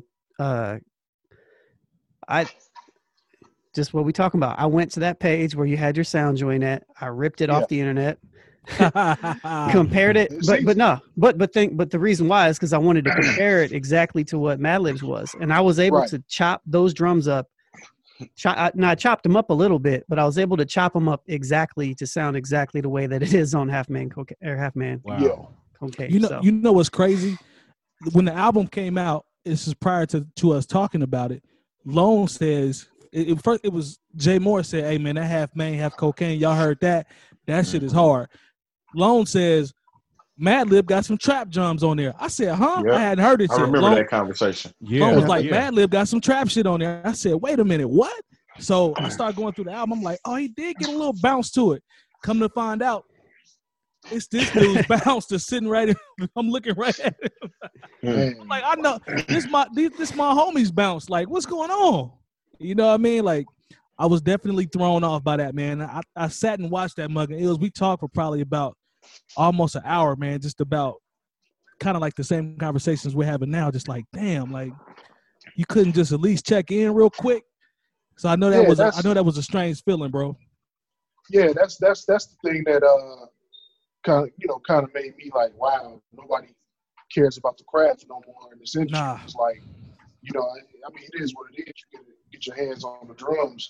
I just what we talking about. I went to that page where you had your sound joint at. I ripped it Yeah. off the internet, compared it, It's but easy. no, but the reason why is because I wanted to compare it exactly to what Madlibs was, and I was able Right. to chop those drums up. I chopped them up a little bit, but I was able to chop them up exactly to sound exactly the way that it is on Half Man Wow. Yeah. Cocaine. you know, So, you know what's crazy? When the album came out, this is prior to us talking about it. Lone says first it was Jay Moore said, "Hey man, that Half Man, Half Cocaine, y'all heard that? That shit is hard." Lone says, Madlib got some trap drums on there. I said, huh? Yep. I hadn't heard it I yet. remember Lone, that conversation. Yeah. Lone was like, yeah. Madlib got some trap shit on there. I said, wait a minute, what? So I started going through the album. I'm like, oh, he did get a little bounce to it. Come to find out, it's this dude's bounce that's sitting right in. I'm looking right at him. Man. I'm like, I know this my homie's bounce. Like, what's going on? You know what I mean? Like, I was definitely thrown off by that, man. I sat and watched that Mug and Ills. We talked for probably about almost an hour, man, just about kind of like the same conversations we're having now. Just like, damn, like you couldn't just at least check in real quick. So I know that was a strange feeling, bro. Yeah, that's the thing that kind of made me like, wow, nobody cares about the craft no more in this industry. Nah. It's like, I mean, it is what it is. You get your hands on the drums,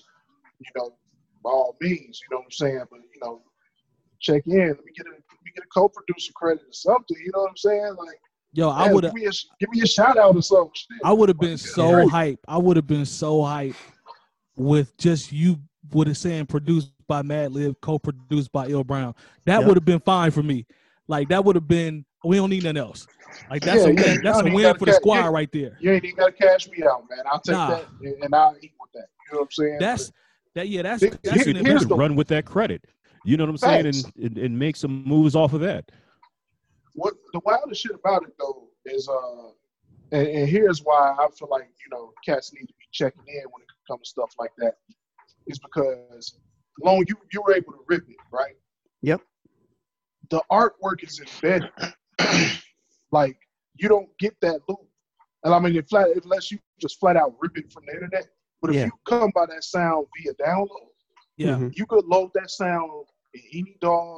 by all means, you know what I'm saying? But check in. Let me get a co-producer credit or something. You know what I'm saying? Like, Yo, I would have. Give me a shout out or something. Shit. I would have been so Great. hyped. I would have been so hyped with just you would have saying produced by Madlib, co-produced by Ill Brown. That Yep. would have been fine for me. Like that would have been. We don't need nothing else. Like that's a win. Yeah, That's a you win gotta for the catch- squad right there. You ain't even got to cash me out, man. I'll take Nah. that and I'll eat with that. You know what I'm saying? That's that. Yeah, that's Here- an You could here's the- run with that credit. You know what I'm saying? Facts. And make some moves off of that. What the wildest shit about it though is and here's why I feel like cats need to be checking in when it comes to stuff like that is because long you were able to rip it, right? Yep. The artwork is embedded. Like you don't get that loop, and I mean unless you just flat out rip it from the internet. But if Yeah. you come by that sound via download, yeah. Mhm. you could load that sound in any DAW,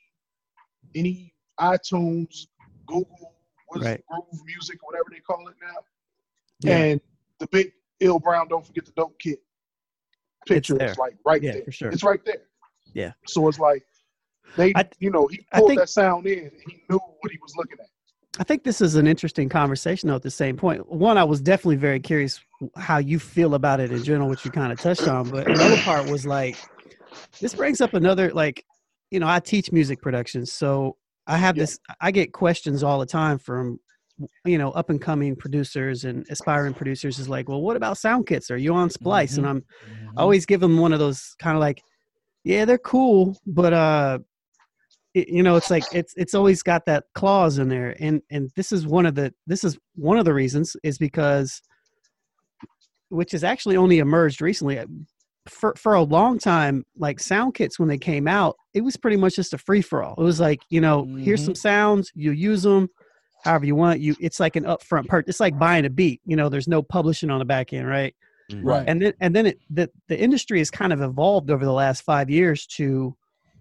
any iTunes, Google, Right. Groove Music, whatever they call it now. Yeah. And the big Ill Brown, Don't Forget the Dope Kit picture there. is like right Yeah, there. for sure. It's right there. Yeah. So it's like he I pulled think- that sound in and he knew what he was looking at. I think this is an interesting conversation, though, at the same point. One, I was definitely very curious how you feel about it in general, which you kind of touched on. But another part was like, this brings up another, like, I teach music production. So I have I get questions all the time from, up and coming producers and aspiring producers is like, well, what about sound kits? Are you on Splice? And I always give them one of those kind of like, yeah, they're cool, but, it's like it's always got that clause in there, and this is one of the reasons is because, which has actually only emerged recently. For a long time, like sound kits when they came out, it was pretty much just a free for all. It was like here's some sounds, you use them however you want. It's like an upfront purchase. It's like buying a beat. There's no publishing on the back end, right? Right. And then the industry has kind of evolved over the last 5 years to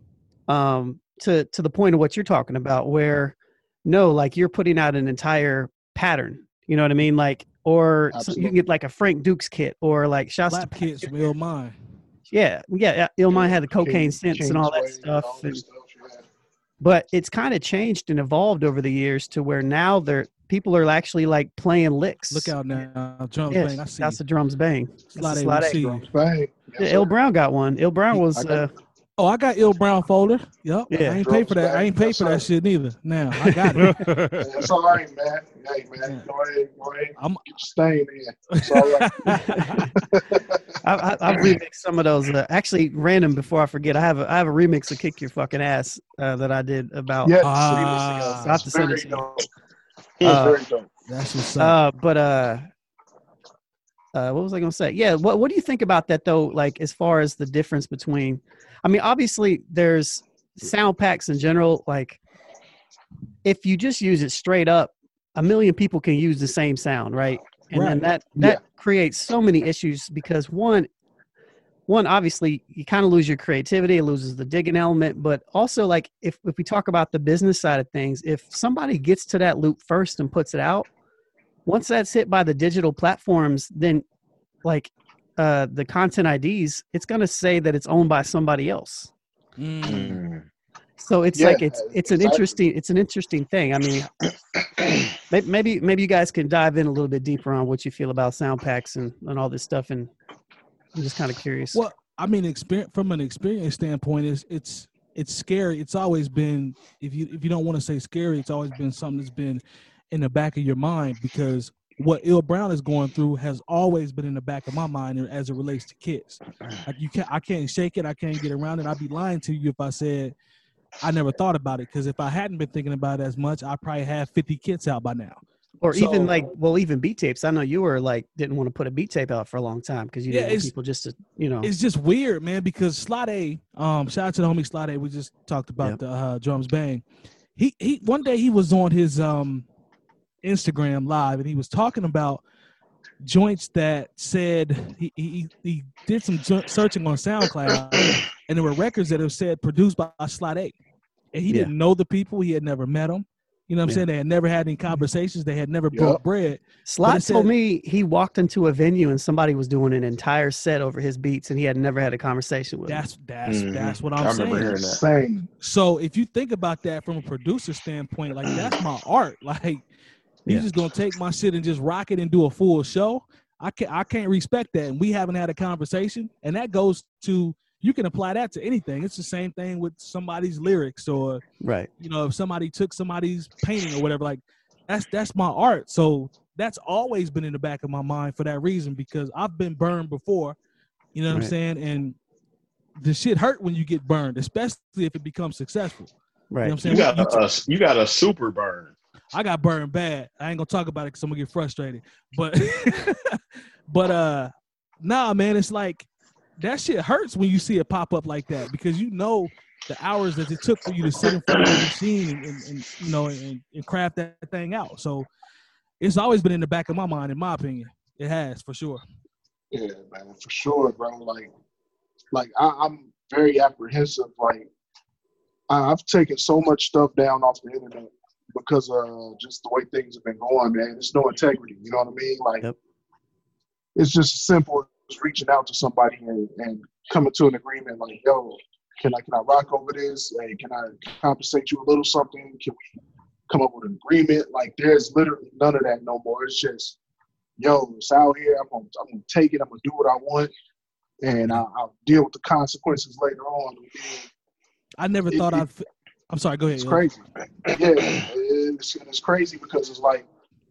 the point of what you're talking about, where like you're putting out an entire pattern, you know what I mean? Like, or so you can get like a Frank Dukes kit or like shots Slap kits from Ill Mind. Yeah. Illmind had the cocaine scents and all that Kingsway, stuff. all And, this stuff, yeah. but it's kind of changed and evolved over the years to where now people are actually like playing licks. Look out now, drums Yes, bang. I see. that's the drums bang. That's Slide the A, slide we A. see you. Drums bang. Yeah, Yes, Ill sir. Brown got one. Ill Brown was I got- Oh, I got Ill Brown folder. Yep. Yeah. I ain't pay for that. Drums I ain't pay bang. for that Yes, sir. shit neither. Now I got it. That's all right, man. Hey, man, Yeah. go ahead, I'm- get your stain in. It's all right. I've remixed some of those. Actually, random before I forget, I have a remix of "Kick Your Fucking Ass" that I did about Yes, Ah. So I have to send it very to you. dope. Uh, Very dope. That's what's up. But what was I going to say? Yeah. What do you think about that though? Like as far as the difference between, I mean, obviously there's sound packs in general. Like if you just use it straight up, a million people can use the same sound, right? And then that creates so many issues because one, obviously you kind of lose your creativity, it loses the digging element, but also like if we talk about the business side of things, if somebody gets to that loop first and puts it out, once that's hit by the digital platforms, then like the content IDs, it's going to say that it's owned by somebody else. So it's like it's an interesting thing. I mean, maybe you guys can dive in a little bit deeper on what you feel about sound packs and all this stuff, and I'm just kind of curious. Well, I mean, from an experience standpoint, it's scary. It's always been, if you don't want to say scary, it's always been something that's been in the back of your mind, because what Ill Brown is going through has always been in the back of my mind as it relates to kids. Like I can't shake it. I can't get around it. I'd be lying to you if I said I never thought about it, because if I hadn't been thinking about it as much, I probably have 50 kits out by now. Or even even beat tapes. I know you were like, didn't want to put a beat tape out for a long time because you didn't want people just to, It's just weird, man, because Slot A, shout out to the homie Slot A, we just talked about the Drums Bang. He one day he was on his Instagram live and he was talking about joints that said he did some searching on SoundCloud and there were records that have said produced by Slot A. And he didn't know the people, he had never met them. You know what I'm saying? They had never had any conversations. They had never broke bread. Slot told me he walked into a venue and somebody was doing an entire set over his beats and he had never had a conversation with him. That's what I'm saying. I remember hearing that. So if you think about that from a producer standpoint, like that's my art. Like you just gonna take my shit and just rock it and do a full show. I can't respect that. And we haven't had a conversation. And that goes to, you can apply that to anything. It's the same thing with somebody's lyrics or, if somebody took somebody's painting or whatever, like that's my art. So that's always been in the back of my mind for that reason, because I've been burned before, you know what I'm saying? And the shit hurt when you get burned, especially if it becomes successful. Right. You know what I'm saying? You got a super burn. I got burned bad. I ain't gonna talk about it because I'm gonna get frustrated. But nah, man, it's like, that shit hurts when you see it pop up like that, because the hours that it took for you to sit in front of the machine and craft that thing out. So it's always been in the back of my mind, in my opinion. It has, for sure. Yeah, man, for sure, bro. Like I'm very apprehensive. Like I've taken so much stuff down off the internet because of just the way things have been going, man. There's no integrity. You know what I mean? Like it's just as simple as reaching out to somebody and coming to an agreement. Like, yo, can I rock over this? Hey, can I compensate you a little something? Can we come up with an agreement? Like, there's literally none of that no more. It's just, yo, it's out here. I'm gonna take it. I'm gonna do what I want, and I'll deal with the consequences later on. I never thought I'm sorry. Go ahead. It's crazy. Yeah, it's crazy because it's like,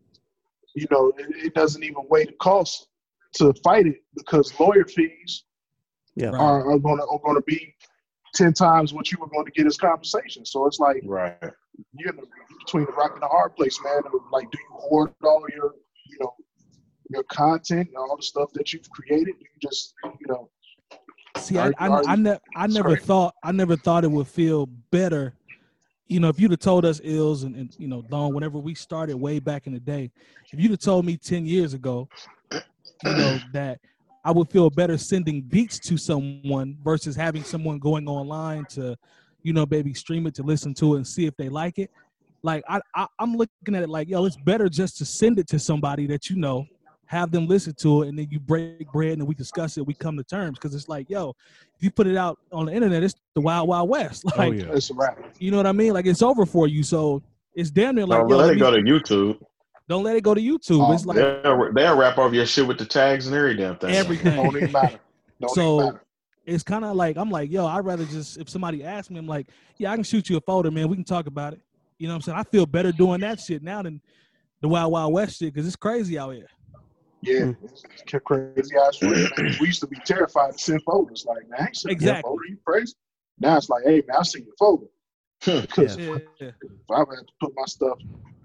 it doesn't even weigh the cost to fight it, because lawyer fees are going to be 10 times what you were going to get as compensation. So it's like, you're between the rock and the hard place, man. Like, do you hoard all your content and all the stuff that you've created? Do you just, See, I never thought it would feel better. If you'd have told us, Ills and Don, whenever we started way back in the day, if you'd have told me 10 years ago, that I would feel better sending beats to someone versus having someone going online to, maybe stream it, to listen to it and see if they like it. Like I'm looking at it like, yo, it's better just to send it to somebody that have them listen to it, and then you break bread and we discuss it, we come to terms. Because it's like, yo, if you put it out on the internet, it's the wild, wild west. Like, it's a wrap. You know what I mean? Like, it's over for you. So it's damn near like, don't let it go to YouTube. Don't let it go to YouTube. It's like they'll wrap over your shit with the tags and every damn thing. Everything. Don't even matter. It's kind of like, I'm like, yo, I'd rather just, if somebody asks me, I'm like, yeah, I can shoot you a folder, man. We can talk about it. You know what I'm saying? I feel better doing that shit now than the wild, wild west shit, because it's crazy out here. Yeah, it's crazy ass shit. We used to be terrified to send folders. Like, man, I ain't sending a folder. You crazy? Now it's like, hey, man, I'll send you a folder. Because if I had to put my stuff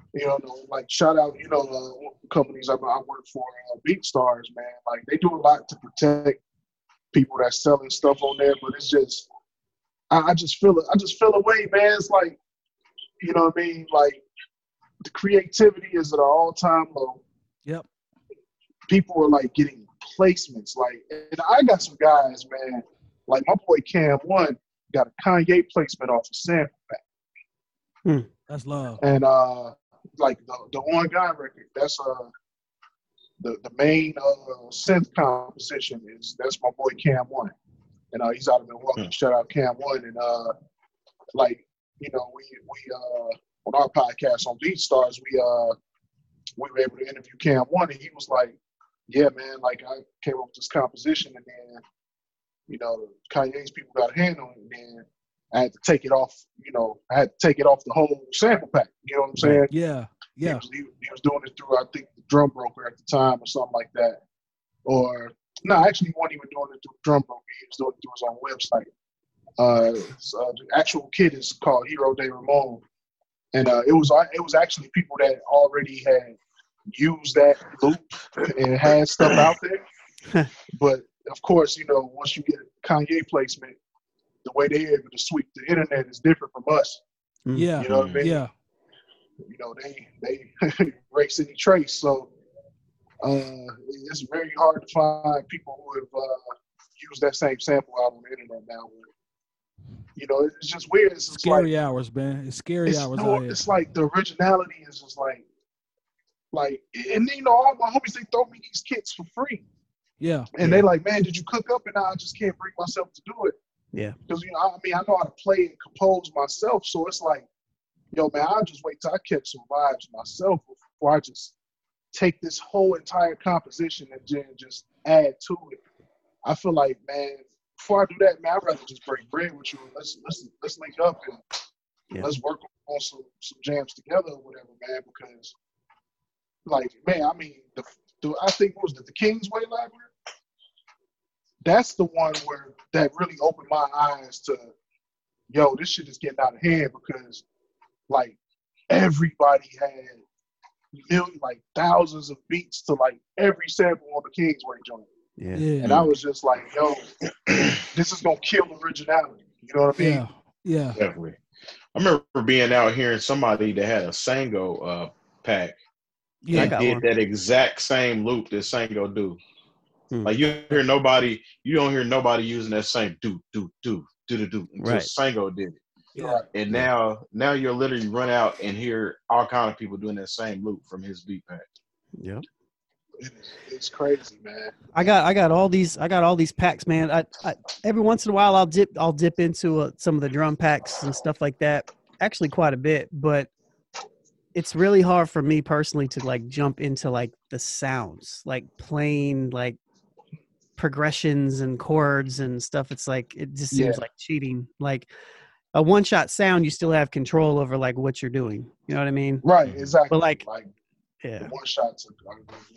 You know, like shout out, companies I work for, BeatStars, man. Like they do a lot to protect people that's selling stuff on there, but it's just, I just feel it. I just feel away, man. It's like, you know what I mean? Like the creativity is at an all-time low. Yep. People are like getting placements. Like, and I got some guys, man. Like my boy Cam One got a Kanye placement off a sample pack. That's love. And like the On God record, that's the main synth composition that's my boy Cam One, and he's out of Milwaukee. Shout out Cam One, and like we on our podcast on BeatStars, we were able to interview Cam One, and he was like, yeah, man, like I came up with this composition, and then Kanye's people got a hand on it, and then I had to take it off. I had to take it off the whole sample pack. You know what I'm saying? Yeah. He was doing it through, I think, the Drum Broker at the time or something like that. Or no, actually, he wasn't even doing it through Drum Broker. He was doing it through his own website. The actual kid is called Hero De Ramon, and it was actually people that already had used that loop and had stuff out there. But of course, once you get a Kanye placement, the way they're able to sweep the internet is different from us. Yeah. You know what I mean? Yeah. They erase any trace. So it's very hard to find people who have used that same sample out on the internet now. It's just weird. It's scary like, hours, man. It's scary hours. It's like the originality is just like, and all my homies, they throw me these kits for free. Yeah. And they like, man, did you cook up? And I just can't bring myself to do it. Yeah. Because, I know how to play and compose myself. So it's like, yo, man, I'll just wait till I catch some vibes myself before I just take this whole entire composition and then just add to it. I feel like, man, before I do that, man, I'd rather just break bread with you. Let's link up and let's work on some jams together or whatever, man. Because, like, man, I mean, I think what was it, the Kingsway Library? That's the one where that really opened my eyes to, yo, this shit is getting out of hand because, like, everybody had thousands of beats to like every sample on the Kingsway joint. Yeah. And I was just like, yo, this is gonna kill originality. You know what I mean? Yeah. Definitely. I remember being out here and somebody that had a Sango pack. Yeah, they did that exact same loop that Sango do. Like you don't hear nobody using that same do until Sango did it. Yeah. And now you'll literally run out and hear all kind of people doing that same loop from his beat pack. Yep. It's crazy, man. I got all these packs, man. I every once in a while I'll dip into some of the drum packs and stuff like that. Actually, quite a bit, but it's really hard for me personally to like jump into like the sounds, like playing like progressions and chords and stuff. It's like it just seems like cheating. Like a one-shot sound, you still have control over like what you're doing. You know what I mean? Right, exactly. But like the one shots are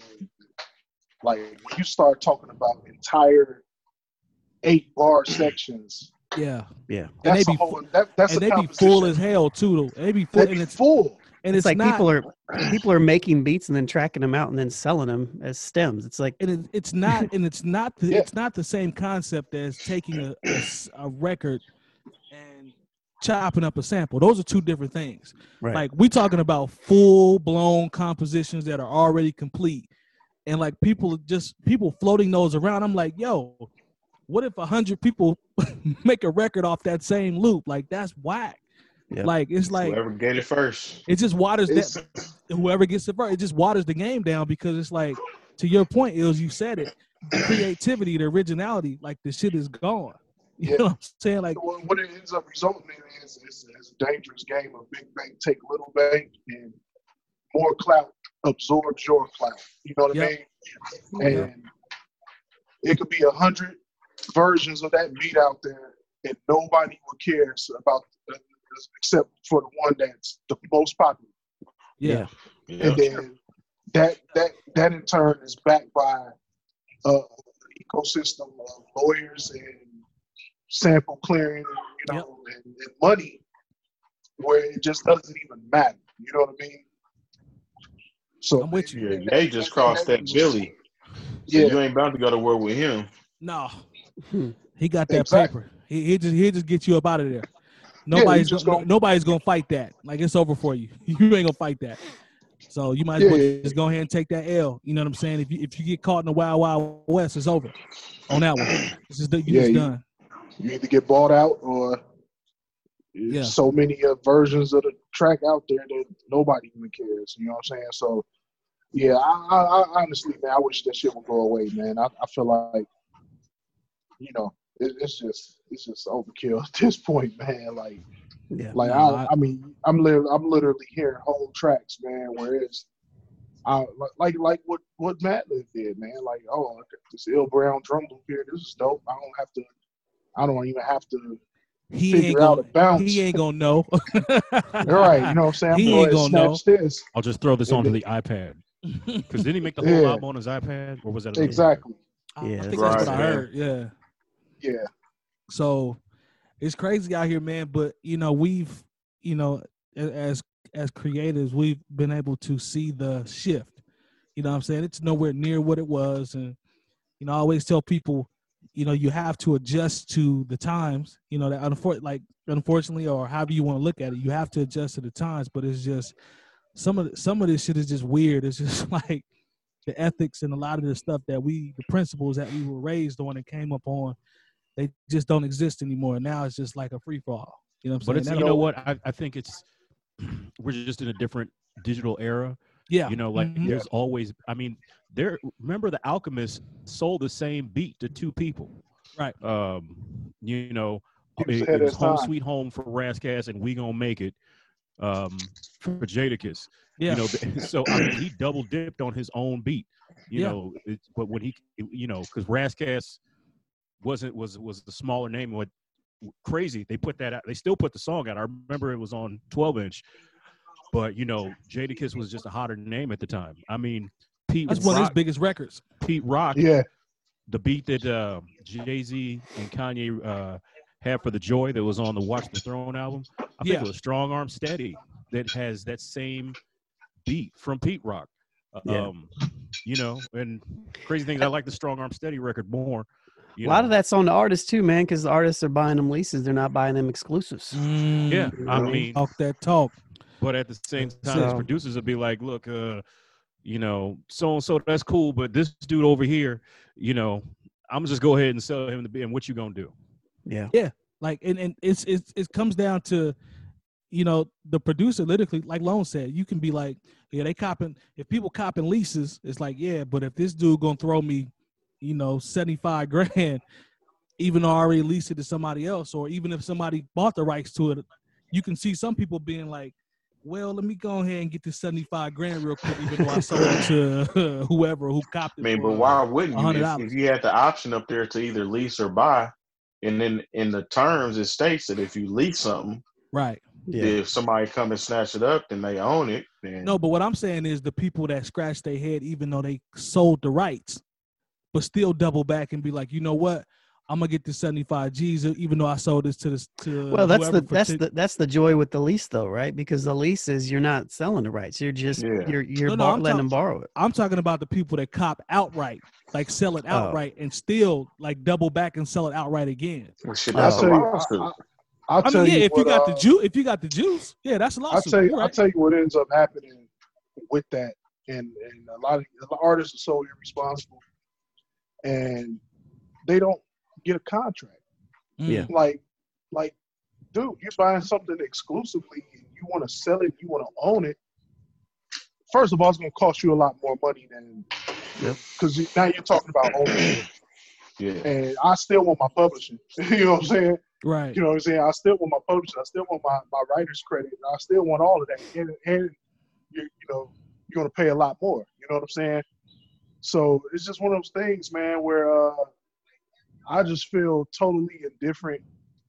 like when you start talking about entire 8-bar sections. Yeah. That's and they be full as hell too. Though they be full, and it's full. And it's like not, people are making beats and then tracking them out and then selling them as stems. It's like it's not the same concept as taking a record and chopping up a sample. Those are two different things. Right. Like we talking about full blown compositions that are already complete, and like people floating those around. I'm like, yo, what if 100 people make a record off that same loop? Like that's whack. Yep. Like it's like whoever get it first. It just waters whoever gets it first. It just waters the game down because it's like, to your point, you said it, the creativity, the originality, like the shit is gone. You know what I'm saying? Like what it ends up resulting in is a dangerous game of big bank take little bank, and more clout absorbs your clout. You know what I mean? And it could be 100 versions of that beat out there, and nobody will care about except for the one that's the most popular. Yeah. And then that in turn is backed by an ecosystem of lawyers and sample clearing, and money, where it just doesn't even matter. You know what I mean? So I'm with you. Yeah, they just crossed that Billy. So Yeah. you ain't about to go to war with him. No, Hmm. he got that Exactly. paper. He just get you up out of there. Yeah, Nobody's just gonna, gonna nobody's gonna fight that. Like it's over for you. You ain't gonna fight that. So you might as Yeah, well yeah. just go ahead and take that L. You know what I'm saying? If you get caught in the wild wild west, it's over on that one. It's just you Yeah, just you- done. you either get bought out or Yeah. so many versions of the track out there that nobody even cares. You know what I'm saying? So yeah, I honestly, man, I wish that shit would go away, man. I feel like, you know, it's just overkill at this point, man. Like Yeah. No, I mean, I'm literally hearing whole tracks, man, where it's like what Madlib did, man. Like, oh, this Ill Brown drum loop here, this is dope. I don't even have to he figure out a bounce. He ain't gonna know. All right, you know what I'm saying? I'm He going ain't to gonna know. snatch this. I'll just throw this And onto then- the iPad. Because didn't he make the whole Yeah. album on his iPad, or was that another Exactly. I Yeah, think that's that's what I right, man. heard. Yeah. Yeah. So it's crazy out here, man. But you know, we've, you know, as creators, we've been able to see the shift. You know what I'm saying? It's nowhere near what it was. And, you know, I always tell people, you know, you have to adjust to the times, you know, that unfortunately, or however you want to look at it, you have to adjust to the times. But it's just some of this shit is just weird. It's just like the ethics and a lot of the stuff that the principles that we were raised on and came up on, they just don't exist anymore. Now it's just like a free for all. You know what I'm But saying? it's, That you know don't- what? I think it's, we're just in a different digital era. Yeah. You know, like Mhm. there's always, I mean, remember the Alchemist sold the same beat to two people. Right. You know, He was it ahead of was his Home time. Sweet Home for Razzcast and We Gonna Make It for Jadakiss. Yeah. You know, so I mean, he double dipped on his own beat. You Yeah. know, but when he, you know, because Razzcast was the smaller name. What crazy? They put that out. They still put the song out. I remember it was on 12-inch. But you know, Jadakiss was just a hotter name at the time. I mean, That's one of his biggest records. Pete Rock, Yeah. the beat that Jay-Z and Kanye had for The Joy that was on the Watch the Throne album. I think Yeah. it was Strong Arm Steady that has that same beat from Pete Rock. Yeah. You know, and crazy things, I like the Strong Arm Steady record more. A lot of that's on the artists too, man, because the artists are buying them leases. They're not buying them exclusives. Yeah, Mm, I mean, talk that talk. but at the same time, So- his producers would be like, look, you know, so that's cool, but this dude over here, you know, I'm just go ahead and sell him the beat, and what you gonna do? Yeah. Like, and it comes down to, you know, the producer literally, like Lone said, you can be like, yeah, they copping. If people copping leases, it's like, yeah, but if this dude gonna throw me, you know, $75,000, even though I already leased it to somebody else, or even if somebody bought the rights to it, you can see some people being like, well, let me go ahead and get this $75,000 real quick, even though I sold it to whoever who copped it. I mean, for but why wouldn't you? $100. If you had the option up there to either lease or buy, and then in the terms it states that if you lease something, Right. Yeah. if somebody come and snatch it up, then they own it. Then No, but what I'm saying is the people that scratch their head, even though they sold the rights, but still double back and be like, you know what? I'm gonna get the 75 G's, even though I sold this to Well, that's whoever that's the joy with the lease, though, right? Because the lease is you're not selling the rights. You're just Yeah. you're No, I'm letting them borrow it. I'm talking about the people that cop outright, like sell it outright and still like double back and sell it outright again. well, shit, I'll that's a tell you, lawsuit. I'll I tell mean, yeah, you if what, you got the juice, if you got the juice, yeah, that's a lawsuit. You're I'll right. tell you what ends up happening with that, and a lot of artists are so irresponsible, and they don't get a contract. Yeah. Like, dude, you're buying something exclusively, and you want to sell it, you want to own it. First of all, it's going to cost you a lot more money than, because now you're talking about ownership. Yeah. And I still want my publishing. You know what I'm saying? Right. You know what I'm saying? I still want my publishing. I still want my writer's credit. I still want all of that. And you know, you're going to pay a lot more. You know what I'm saying? So it's just one of those things, man, where I just feel totally indifferent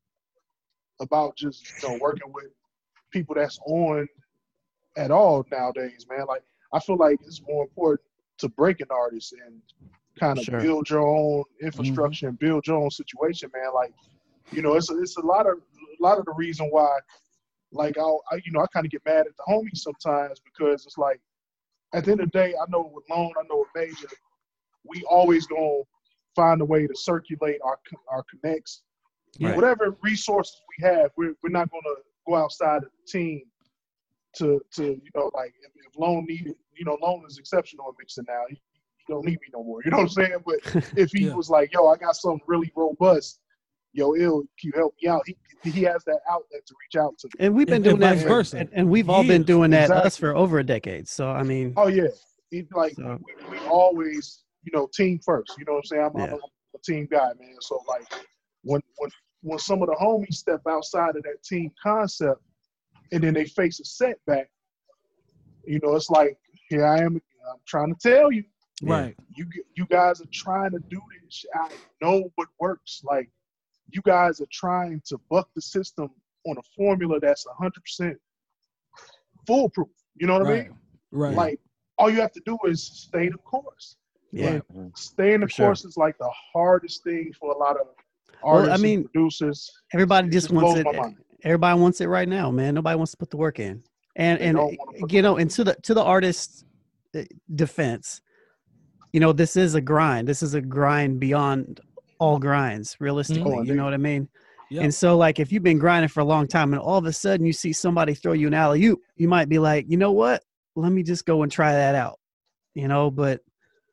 about just, you know, working with people that's on at all nowadays, man. Like, I feel like it's more important to break an artist and kind of Sure. build your own infrastructure and build your own situation, man. Like, you know, it's a lot of the reason why, like, I kind of get mad at the homies sometimes, because it's like, at the end of the day, I know with Lone, I know with Major, we always gonna find a way to circulate our connects. Yeah. Whatever resources we have, we're not gonna go outside of the team to like if Lone needed, Lone is exceptional at mixing now. He don't need me no more. You know what I'm saying? But if he was like, yo, I got something really robust, yo, can you help me out? He has that outlet to reach out to me. And we've been doing that for, and we've all been doing that us for over a decade. So I mean, oh yeah, we always, team first. You know what I'm saying? I'm a team guy, man. So like when some of the homies step outside of that team concept, and then they face a setback, it's like, here I am. I'm trying to tell you, right? You guys are trying to do this. I know what works. Like, you guys are trying to buck the system on a formula that's 100% foolproof. You know what I mean? Right. Like, all you have to do is stay the course. Yeah. And staying the course is like the hardest thing for a lot of artists and producers. Everybody just wants it. Everybody wants it right now, man. Nobody wants to put the work in. And and to the artist's defense, this is a grind. This is a grind beyond all grinds, realistically. You know what I mean? Yep. And so, like, if you've been grinding for a long time and all of a sudden you see somebody throw you an alley-oop, you might be like, you know what? Let me just go and try that out. But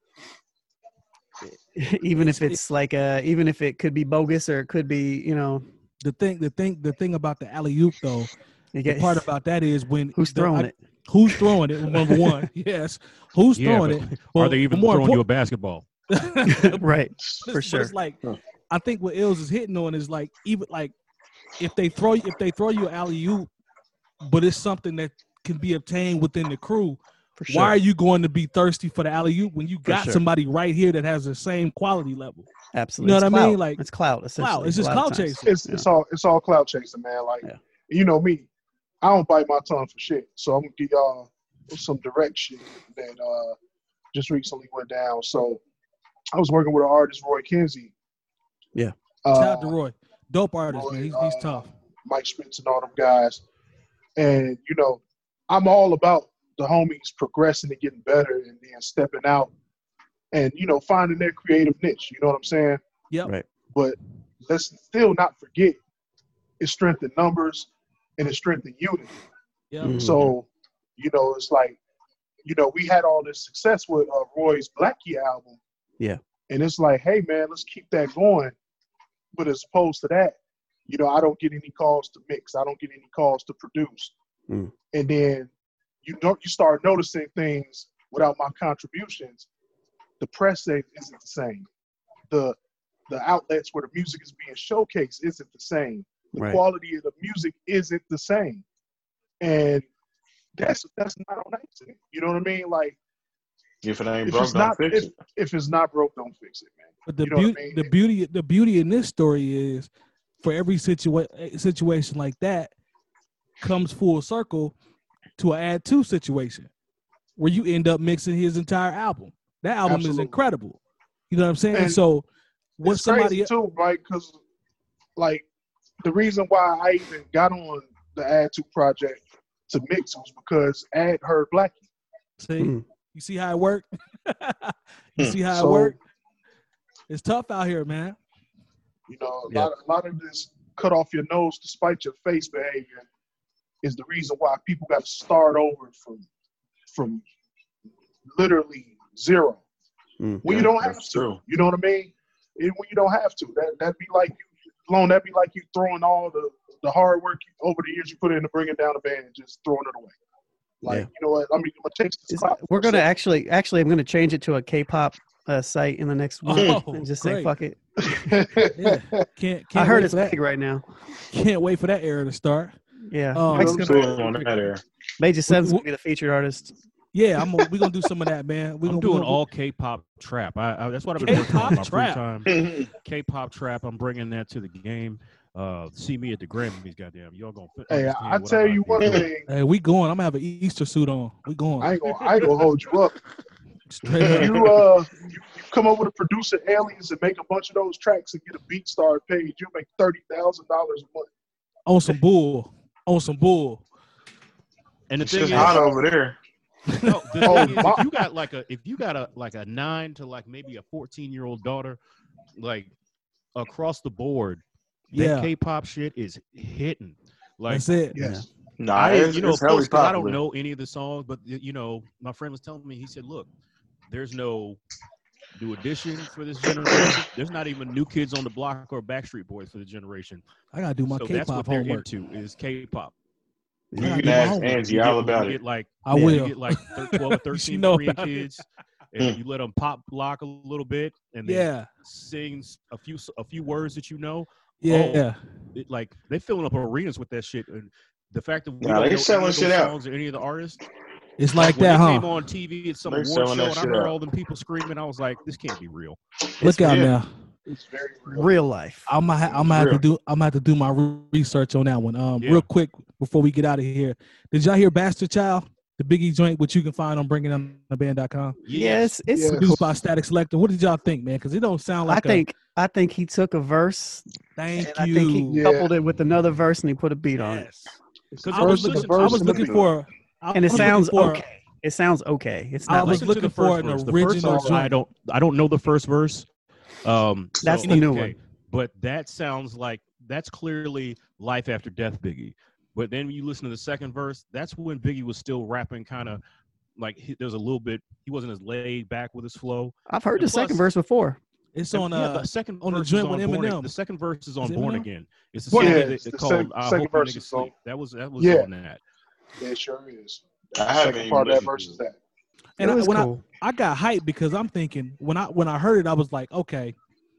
even if it's like even if it could be bogus or it could be, the thing about the alley-oop though, the part about that is when who's throwing it? Who's throwing it? Number one, yes. Who's throwing it? Well, are they even throwing you a basketball? Right, for sure. It's like, I think what Ills is hitting on is like, even like if they throw you an alley-oop, but it's something that can be obtained within the crew. Sure. Why are you going to be thirsty for the alley-oop when you got somebody right here that has the same quality level? Absolutely. You know what I mean? Like, it's clout. It's just clout chasing. It's all clout chasing, man. Like, you know me, I don't bite my tongue for shit. So I'm gonna give y'all some direction that just recently went down. So I was working with an artist, Roy Kinsey. Yeah. Shout out to Roy. Dope artist, Roy, man. He's tough. Mike Spitz and all them guys. And, I'm all about the homies progressing and getting better and then stepping out and, finding their creative niche. You know what I'm saying? Yeah. Right. But let's still not forget it's strength in numbers and it's strength in unity. Yeah. Mm-hmm. So, it's like, we had all this success with Roy's Black Key album. Yeah. And it's like, hey, man, let's keep that going. But as opposed to that, I don't get any calls to mix. I don't get any calls to produce. Mm. And then you start noticing things without my contributions. The press isn't the same. The outlets where the music is being showcased isn't the same. The quality of the music isn't the same. And that's not on accident. You know what I mean? Like, if it ain't broke, don't fix it. If it's not broke, don't fix it, man. But the beauty in this story is, for every situation like that comes full circle to an Add 2 situation where you end up mixing his entire album. That album is incredible. You know what I'm saying? And so what it's somebody crazy too, right? Because like the reason why I even got on the Add 2 project to mix was because Ad heard Blackie. See, you see how it worked? You see how it worked? It's tough out here, man. A lot of this cut off your nose to spite your face behavior is the reason why people got to start over from literally zero. When you don't have to. True. You know what I mean? When you don't have to. That'd be like you throwing all the hard work over the years you put in to bring it down the band and just throwing it away. Like, you know what? I mean, I'm gonna take this we're gonna actually I'm gonna change it to a K-pop site in the next week and just say fuck it. Can't I heard it's that big right now. Can't wait for that era to start. Yeah. On that era. Major Seven's gonna be the featured artist. Yeah, we're gonna do some of that, man. I'm doing all K-pop trap. That's what I've been working on my free time. K-pop trap. I'm bringing that to the game. See me at the Grammys, goddamn. Y'all gonna. Hey, I tell you one thing. Hey, we going. I'm gonna have an Easter suit on. We going. I ain't gonna hold you up. You come up with a producer aliens and make a bunch of those tracks and get a BeatStar page. You make $30,000 a month. On some bull. And the it's thing just is, hot over there. No, the Oh, thing is, my- if you got a 9 to like maybe a 14-year-old daughter, like across the board, that Yeah. K-pop shit is hitting. Like That's it. Yes. Nah, I didn't, it's, of it's hella course, because I popular. don't know any of the songs, but my friend was telling me, he said, look, there's no New Edition for this generation. There's not even New Kids on the Block or Backstreet Boys for the generation. I gotta do my So that's what K-pop they're homework. into is K-pop. You I can do my ask homework. Angie all about you it. get like I Yeah. will. you get like 12 or She 13 know Korean about it. kids, and you let them pop lock a little bit, and then Yeah. sing a few words that you know. Yeah. Like they filling up arenas with that shit, and the fact that we Nah, don't they know selling any of shit those out. songs or any of the artists. It's like When that, they huh? came on TV at some They're award selling show, that and I shit heard out. all them people screaming, I was like, "This can't be real." Look out yeah. now. It's very real. Real life. I'm gonna have to do my research on that one. Yeah. Real quick before we get out of here. Did y'all hear Bastard Child? The Biggie joint, which you can find on bringingdowntheband.com. Yes, it's Yes. Produced by Static Selector. What did y'all think, man? Because it don't sound like I think he took a verse Thank and you. I think he Yeah. coupled it with another verse and he put a beat on it. Yes. Because I was looking for. And it sounds okay. It sounds okay. It's I not was like looking for an original verse, I joint. don't know the first verse. That's so, the new okay. one. But that sounds like that's clearly Life After Death Biggie. But then when you listen to the second verse, that's when Biggie was still rapping kind of like there's a little bit, he wasn't as laid back with his flow. I've heard And the second plus- verse before. It's on the second on the verse joint is with on Born Eminem. The second verse is on Is it Born Eminem? Again. It's the Born song Again. that It's it's the called I second Hope You verse Niggas is on- Sleep. That was Yeah. on that. Yeah, it sure is. I The haven't second even part of that listened verse to is it. that. And It was when cool. I got hyped because I'm thinking when I heard it, I was like, okay.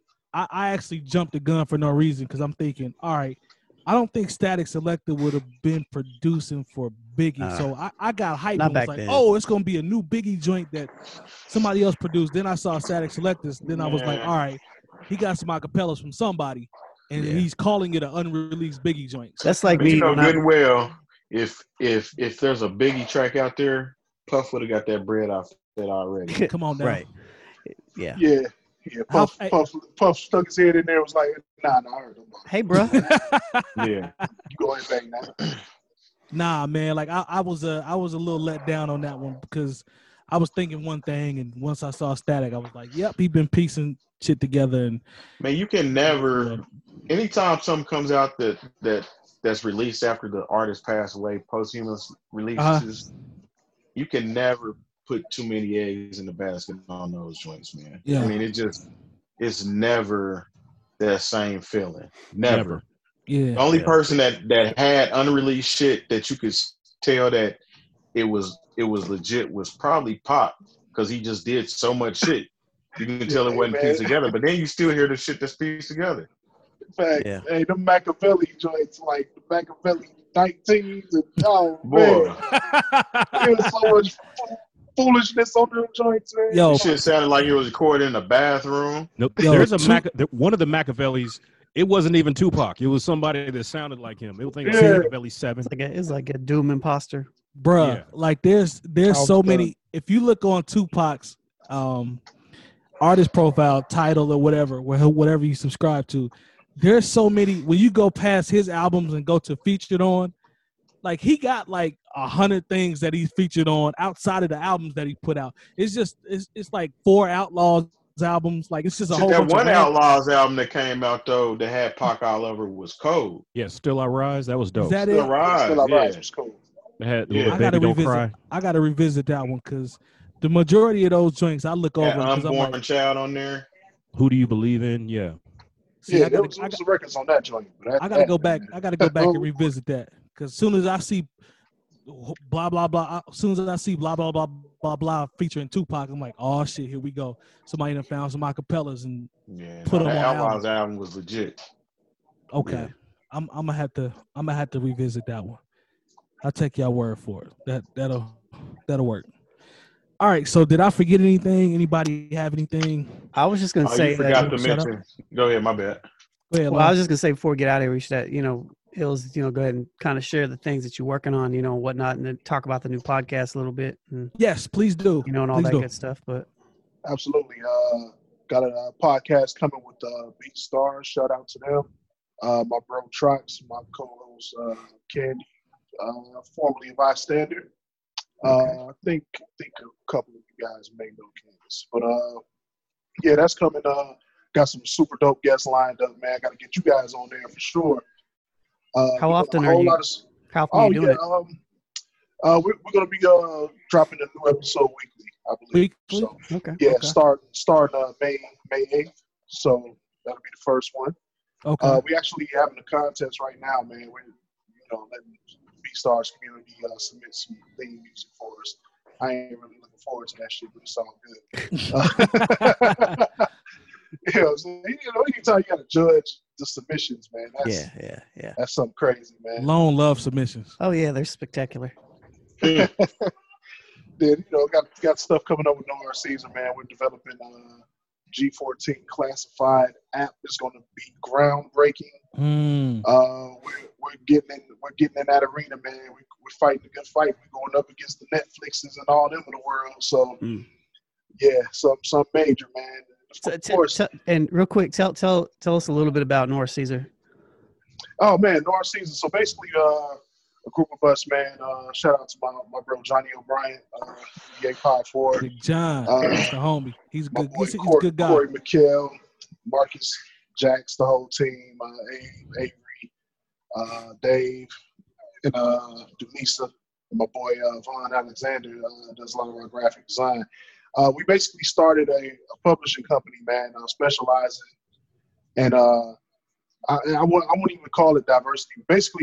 I actually jumped the gun for no reason because I'm thinking, all right, I don't think Static Selector would have been producing for Biggie. So I got hyped Not and was back like, then. oh, it's gonna be a new Biggie joint that somebody else produced. Then I saw Static Selectors. Then I was like, Yeah. all right, he got some acapellas from somebody, and Yeah. he's calling it an unreleased Biggie joint. So That's like But you me know when good I and well, if there's a Biggie track out there, Puff would have got that bread off that already. come on now. right. Yeah. Yeah. Yeah. Puff, Hey. Puff stuck his head in there and was like, nah, I heard him. Hey, bro. Yeah. You go ahead and bang that. Nah, man. Like I was a little let down on that one because I was thinking one thing, and once I saw Static, I was like, "Yep, he been piecing shit together." And Man, you can never. Anytime something comes out that's released after the artist passed away, posthumous releases, you can never put too many eggs in the basket on those joints, man. Yeah. I mean, it's never that same feeling. Never. yeah, The only person that had unreleased shit that you could tell that it was legit was probably Pop, because he just did so much shit. You can tell it wasn't pieced together, but then you still hear the shit that's pieced together. In fact, Yeah. hey, them Machiavelli joints, like the Machiavelli 19s, and oh, Boy, man, there was so much foolishness on them joints, man. Yo, this shit sounded like it was recorded in a bathroom. Nope. Yo, There's one of the Machiavellis. It wasn't even Tupac. It was somebody that sounded like him. It was thinking Yeah. Machiavelli 7. It's like a Doom imposter. bruh, Yeah. like there's Charles so Dunn. many. If you look on Tupac's artist profile, title, or whatever you subscribe to, there's so many. When you go past his albums and go to featured on, like he got like 100 things that he's featured on outside of the albums that he put out. It's just it's like 4 Outlaws albums. Like it's just a Shit, whole that bunch one of random- Outlaws album that came out though that had Pac all over was cold. Yeah, Still I Rise. That was dope. Is that Still it? Rise, Still Alive yeah. was cool. It had the Yeah. little I gotta Baby Don't revisit. Cry. I gotta revisit that one because the majority of those joints I look over Had because I'm Unborn like, Child on there. Who Do You Believe In? Yeah. see, Yeah, I there gotta, was some records on that joint. But I gotta go back. man. I gotta go back and revisit that because as soon as I see blah blah blah, as soon as I see blah blah blah blah blah featuring Tupac, I'm like, oh shit, here we go. Somebody done found some acapellas and Yeah, Put no, them that on Outlaws album was legit. okay, Yeah. I'm gonna have to revisit that one. I'll take y'all word for it. That'll work. All right. So did I forget anything? Anybody have anything? I was just gonna Oh, say you forgot to shut up. mention. Go ahead, my bad. Go ahead, Well, I Lon. was just gonna say before we get out of here, we should, Hills, go ahead and kind of share the things that you're working on, whatnot, and then talk about the new podcast a little bit, and Yes, please do. and all Please that do. good stuff. But Absolutely. Got a podcast coming with Beat Stars. Shout out to them. My bro Trox, my co-host Candy, formerly of Standard. I think a couple of you guys may know Candace, but yeah, that's coming. Got some super dope guests lined up, man. Got to get you guys on there for sure. How often are you? How often are you doing it? We're gonna be dropping a new episode weekly, I believe. Weekly? So, Okay. yeah, Okay. start May 8th. So that'll be the first one. Okay. We actually having a contest right now, man. We're letting B-Stars community submit some theme music for us. I ain't really looking forward to that shit, but it's all good. So, anytime you got to judge the submissions, man. Yeah. That's something crazy, man. Lone love submissions. Oh yeah, they're spectacular. Then got stuff coming up with No More Season, man. We're developing a G14 classified app that's going to be groundbreaking. We're getting in that arena, man. We're fighting a good fight. We're going up against the Netflixes and all them in the world. So yeah, some major, man. Of course. And real quick, tell us a little bit about North Caesar. Oh man, North Season. So basically, a group of us, man. Shout out to my bro Johnny O'Brien, EA Pod Ford. Big John, that's the homie. He's a good. He's a good guy. Corey McHale, Marcus Jacks, the whole team. Avery, Dave, and Denisa, and my boy Vaughn Alexander does a lot of our graphic design. We basically started a publishing company, man, specializing, and I wouldn't even call it diversity. Basically,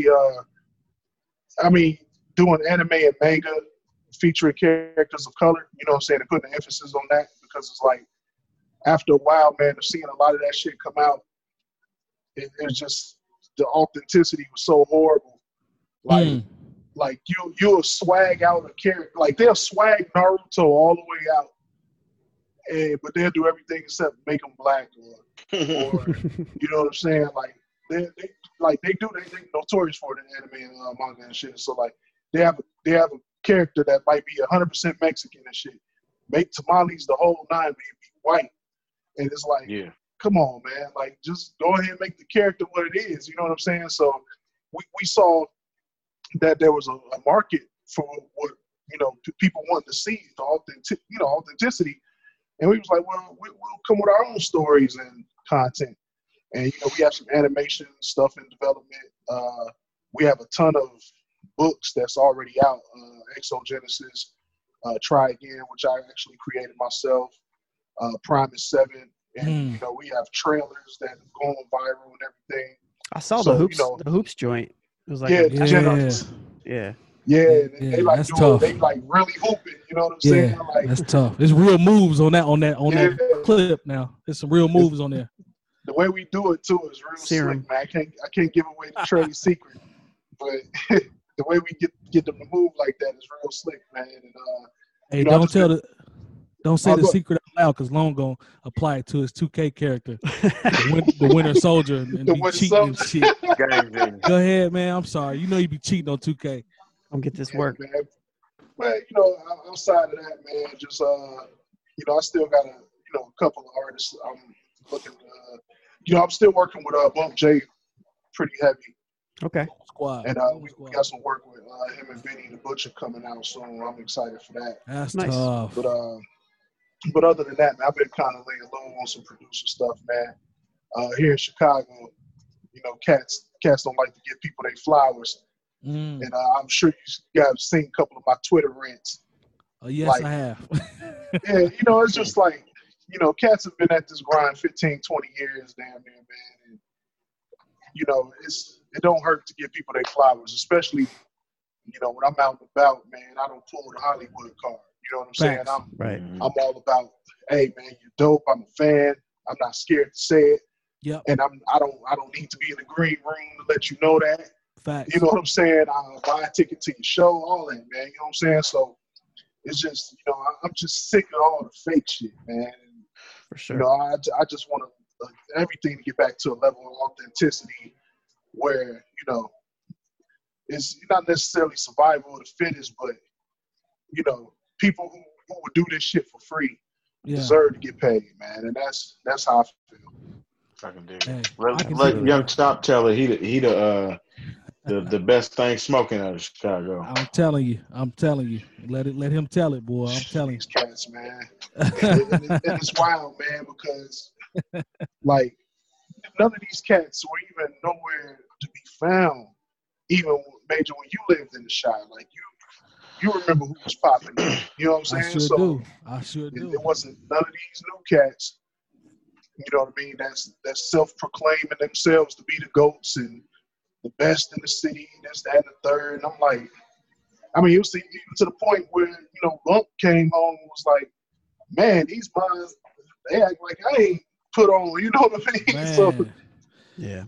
doing anime and manga featuring characters of color, you know what I'm saying, and putting an emphasis on that, because it's like, after a while, man, of seeing a lot of that shit come out, it's just, the authenticity was so horrible. Like you'll swag out a character, like they'll swag Naruto all the way out, but they'll do everything except make them black, or you know what I'm saying? Like they notorious for it in anime and manga and shit. So like they have a character that might be 100% Mexican and shit, make tamales the whole nine, but be white, and it's like, yeah, come on, man, like just go ahead and make the character what it is. You know what I'm saying? So we saw that there was a market for what people wanted to see, the authenticity. And we was like, well, we'll come with our own stories and content. And, we have some animation stuff in development. We have a ton of books that's already out. Exogenesis, Try Again, which I actually created myself. Primus 7. And, we have trailers that are going viral and everything. I saw the hoops joint. It was like yeah. They like that's doing, tough. they like really hooping, you know what I'm saying? Like, that's tough. There's real moves on that clip now. There's some real moves on there. The way we do it too is real slick, man. I can't give away the trade secret, but the way we get them to move like that is real slick, man. And hey, don't say the secret out loud, because Lone gonna apply it to his 2K character, the Winter Soldier, and be cheating and shit. Go ahead, man. I'm sorry. You be cheating on 2K. I'm get this work, man. But outside of that, man, just I still got a couple of artists I'm looking. I'm still working with Bump J, pretty heavy. Okay. Squad. And we got some work with him and Benny the Butcher coming out soon. I'm excited for that. That's nice. Tough. But other than that, man, I've been kind of laying low on some producer stuff, man. Here in Chicago, cats don't like to give people their flowers. And I'm sure you guys have seen a couple of my Twitter rants. Yes, I have. Yeah, it's just like, cats have been at this grind 15, 20 years, damn near, man. And, it don't hurt to give people their flowers, especially, when I'm out and about, man. I don't pull the Hollywood card. You know what I'm saying? I'm all about, hey, man, you're dope. I'm a fan. I'm not scared to say it. Yep. And I don't need to be in the green room to let you know that. Facts. You know what I'm saying? I'll buy a ticket to your show, all that, man. You know what I'm saying? So it's just, I'm just sick of all the fake shit, man. And, for sure. I just want everything to get back to a level of authenticity where, it's not necessarily survival of the fittest, but, people who would do this shit for free deserve to get paid, man. And that's how I feel. I can do it. Like Young Chop Teller, he the the best thing smoking out of Chicago. I'm telling you. Let him tell it, boy. I'm telling you. These cats, man. and it's wild, man, because like none of these cats were even nowhere to be found. Even Major, when you lived in the shop, like you remember who was popping. You know what I'm saying? I sure do. It wasn't none of these new cats. You know what I mean? That's self-proclaiming themselves to be the GOATs and the best in the city, this, that, and the third. And I'm like, I mean, you see, even to the point where, Bump came home and was like, man, these minds, they act like I ain't put on, you know what I mean? Man. So, Yeah.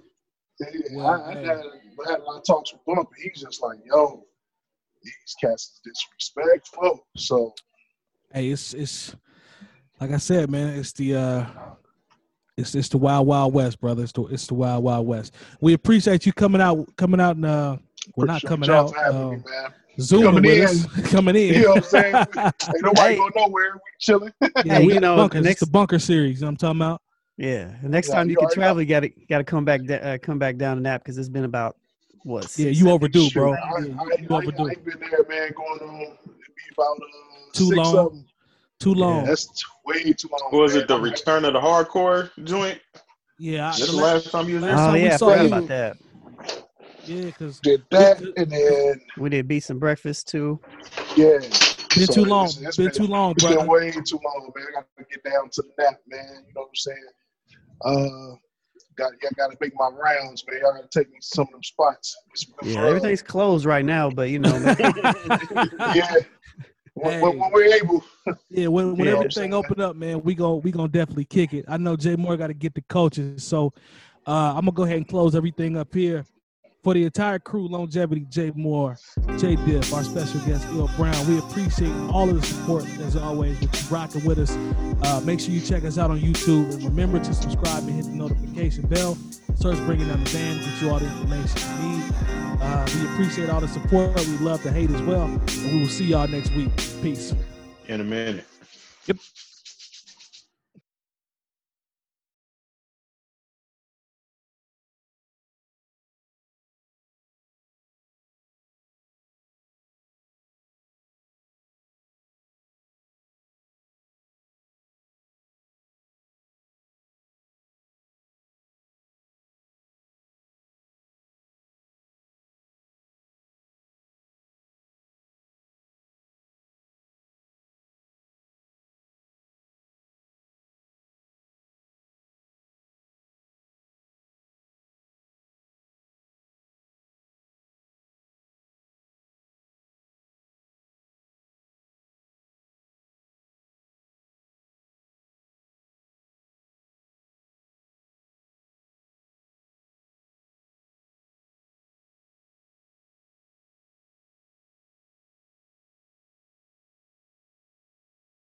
I had a lot of talks with Bump, and he's just like, yo, these cats is disrespectful. So, hey, it's like I said, man, it's the it's the Wild Wild West, brother. It's the Wild Wild West. We appreciate you coming out and not coming out. Having me, man. Zooming with us, coming in. You know what I'm saying? Ain't nobody going nowhere. We chilling. Yeah, we it's the bunker series. You know what I'm talking about. Yeah, the next time you can travel, you got to come back down to Nap because it's been about what? Yeah, you overdue, bro. I ain't been there, man. Going on, it'd be about too 6 long. of them. Too long. Yeah, that's way too long. Was it the Return of the Hardcore joint? Yeah. That's the last time you was there? Oh yeah, I forgot about that. Yeah, because did that and then we did Beats and Breakfast too. Yeah. Been too long. It's been too long, It's brother. been way too long, man. I got to get down to the Nap, man. You know what I'm saying? Got to make my rounds, man. Y'all got to take me to some of them spots. Yeah, everything's closed right now, but man. Yeah. When we're able. Yeah, when everything open up, man, we gonna definitely kick it. I know Jay Moore got to get the coaches, so I'm gonna go ahead and close everything up here. For the entire crew, Longevity, Jay Moore, Jay Dip, our special guest, Will Brown, we appreciate all of the support, as always, with you rocking with us. Make sure you check us out on YouTube. And remember to subscribe and hit the notification bell. Search Bringing Down the Band, get you all the information you need. We appreciate all the support. We love the hate as well. And we will see y'all next week. Peace. In a minute. Yep.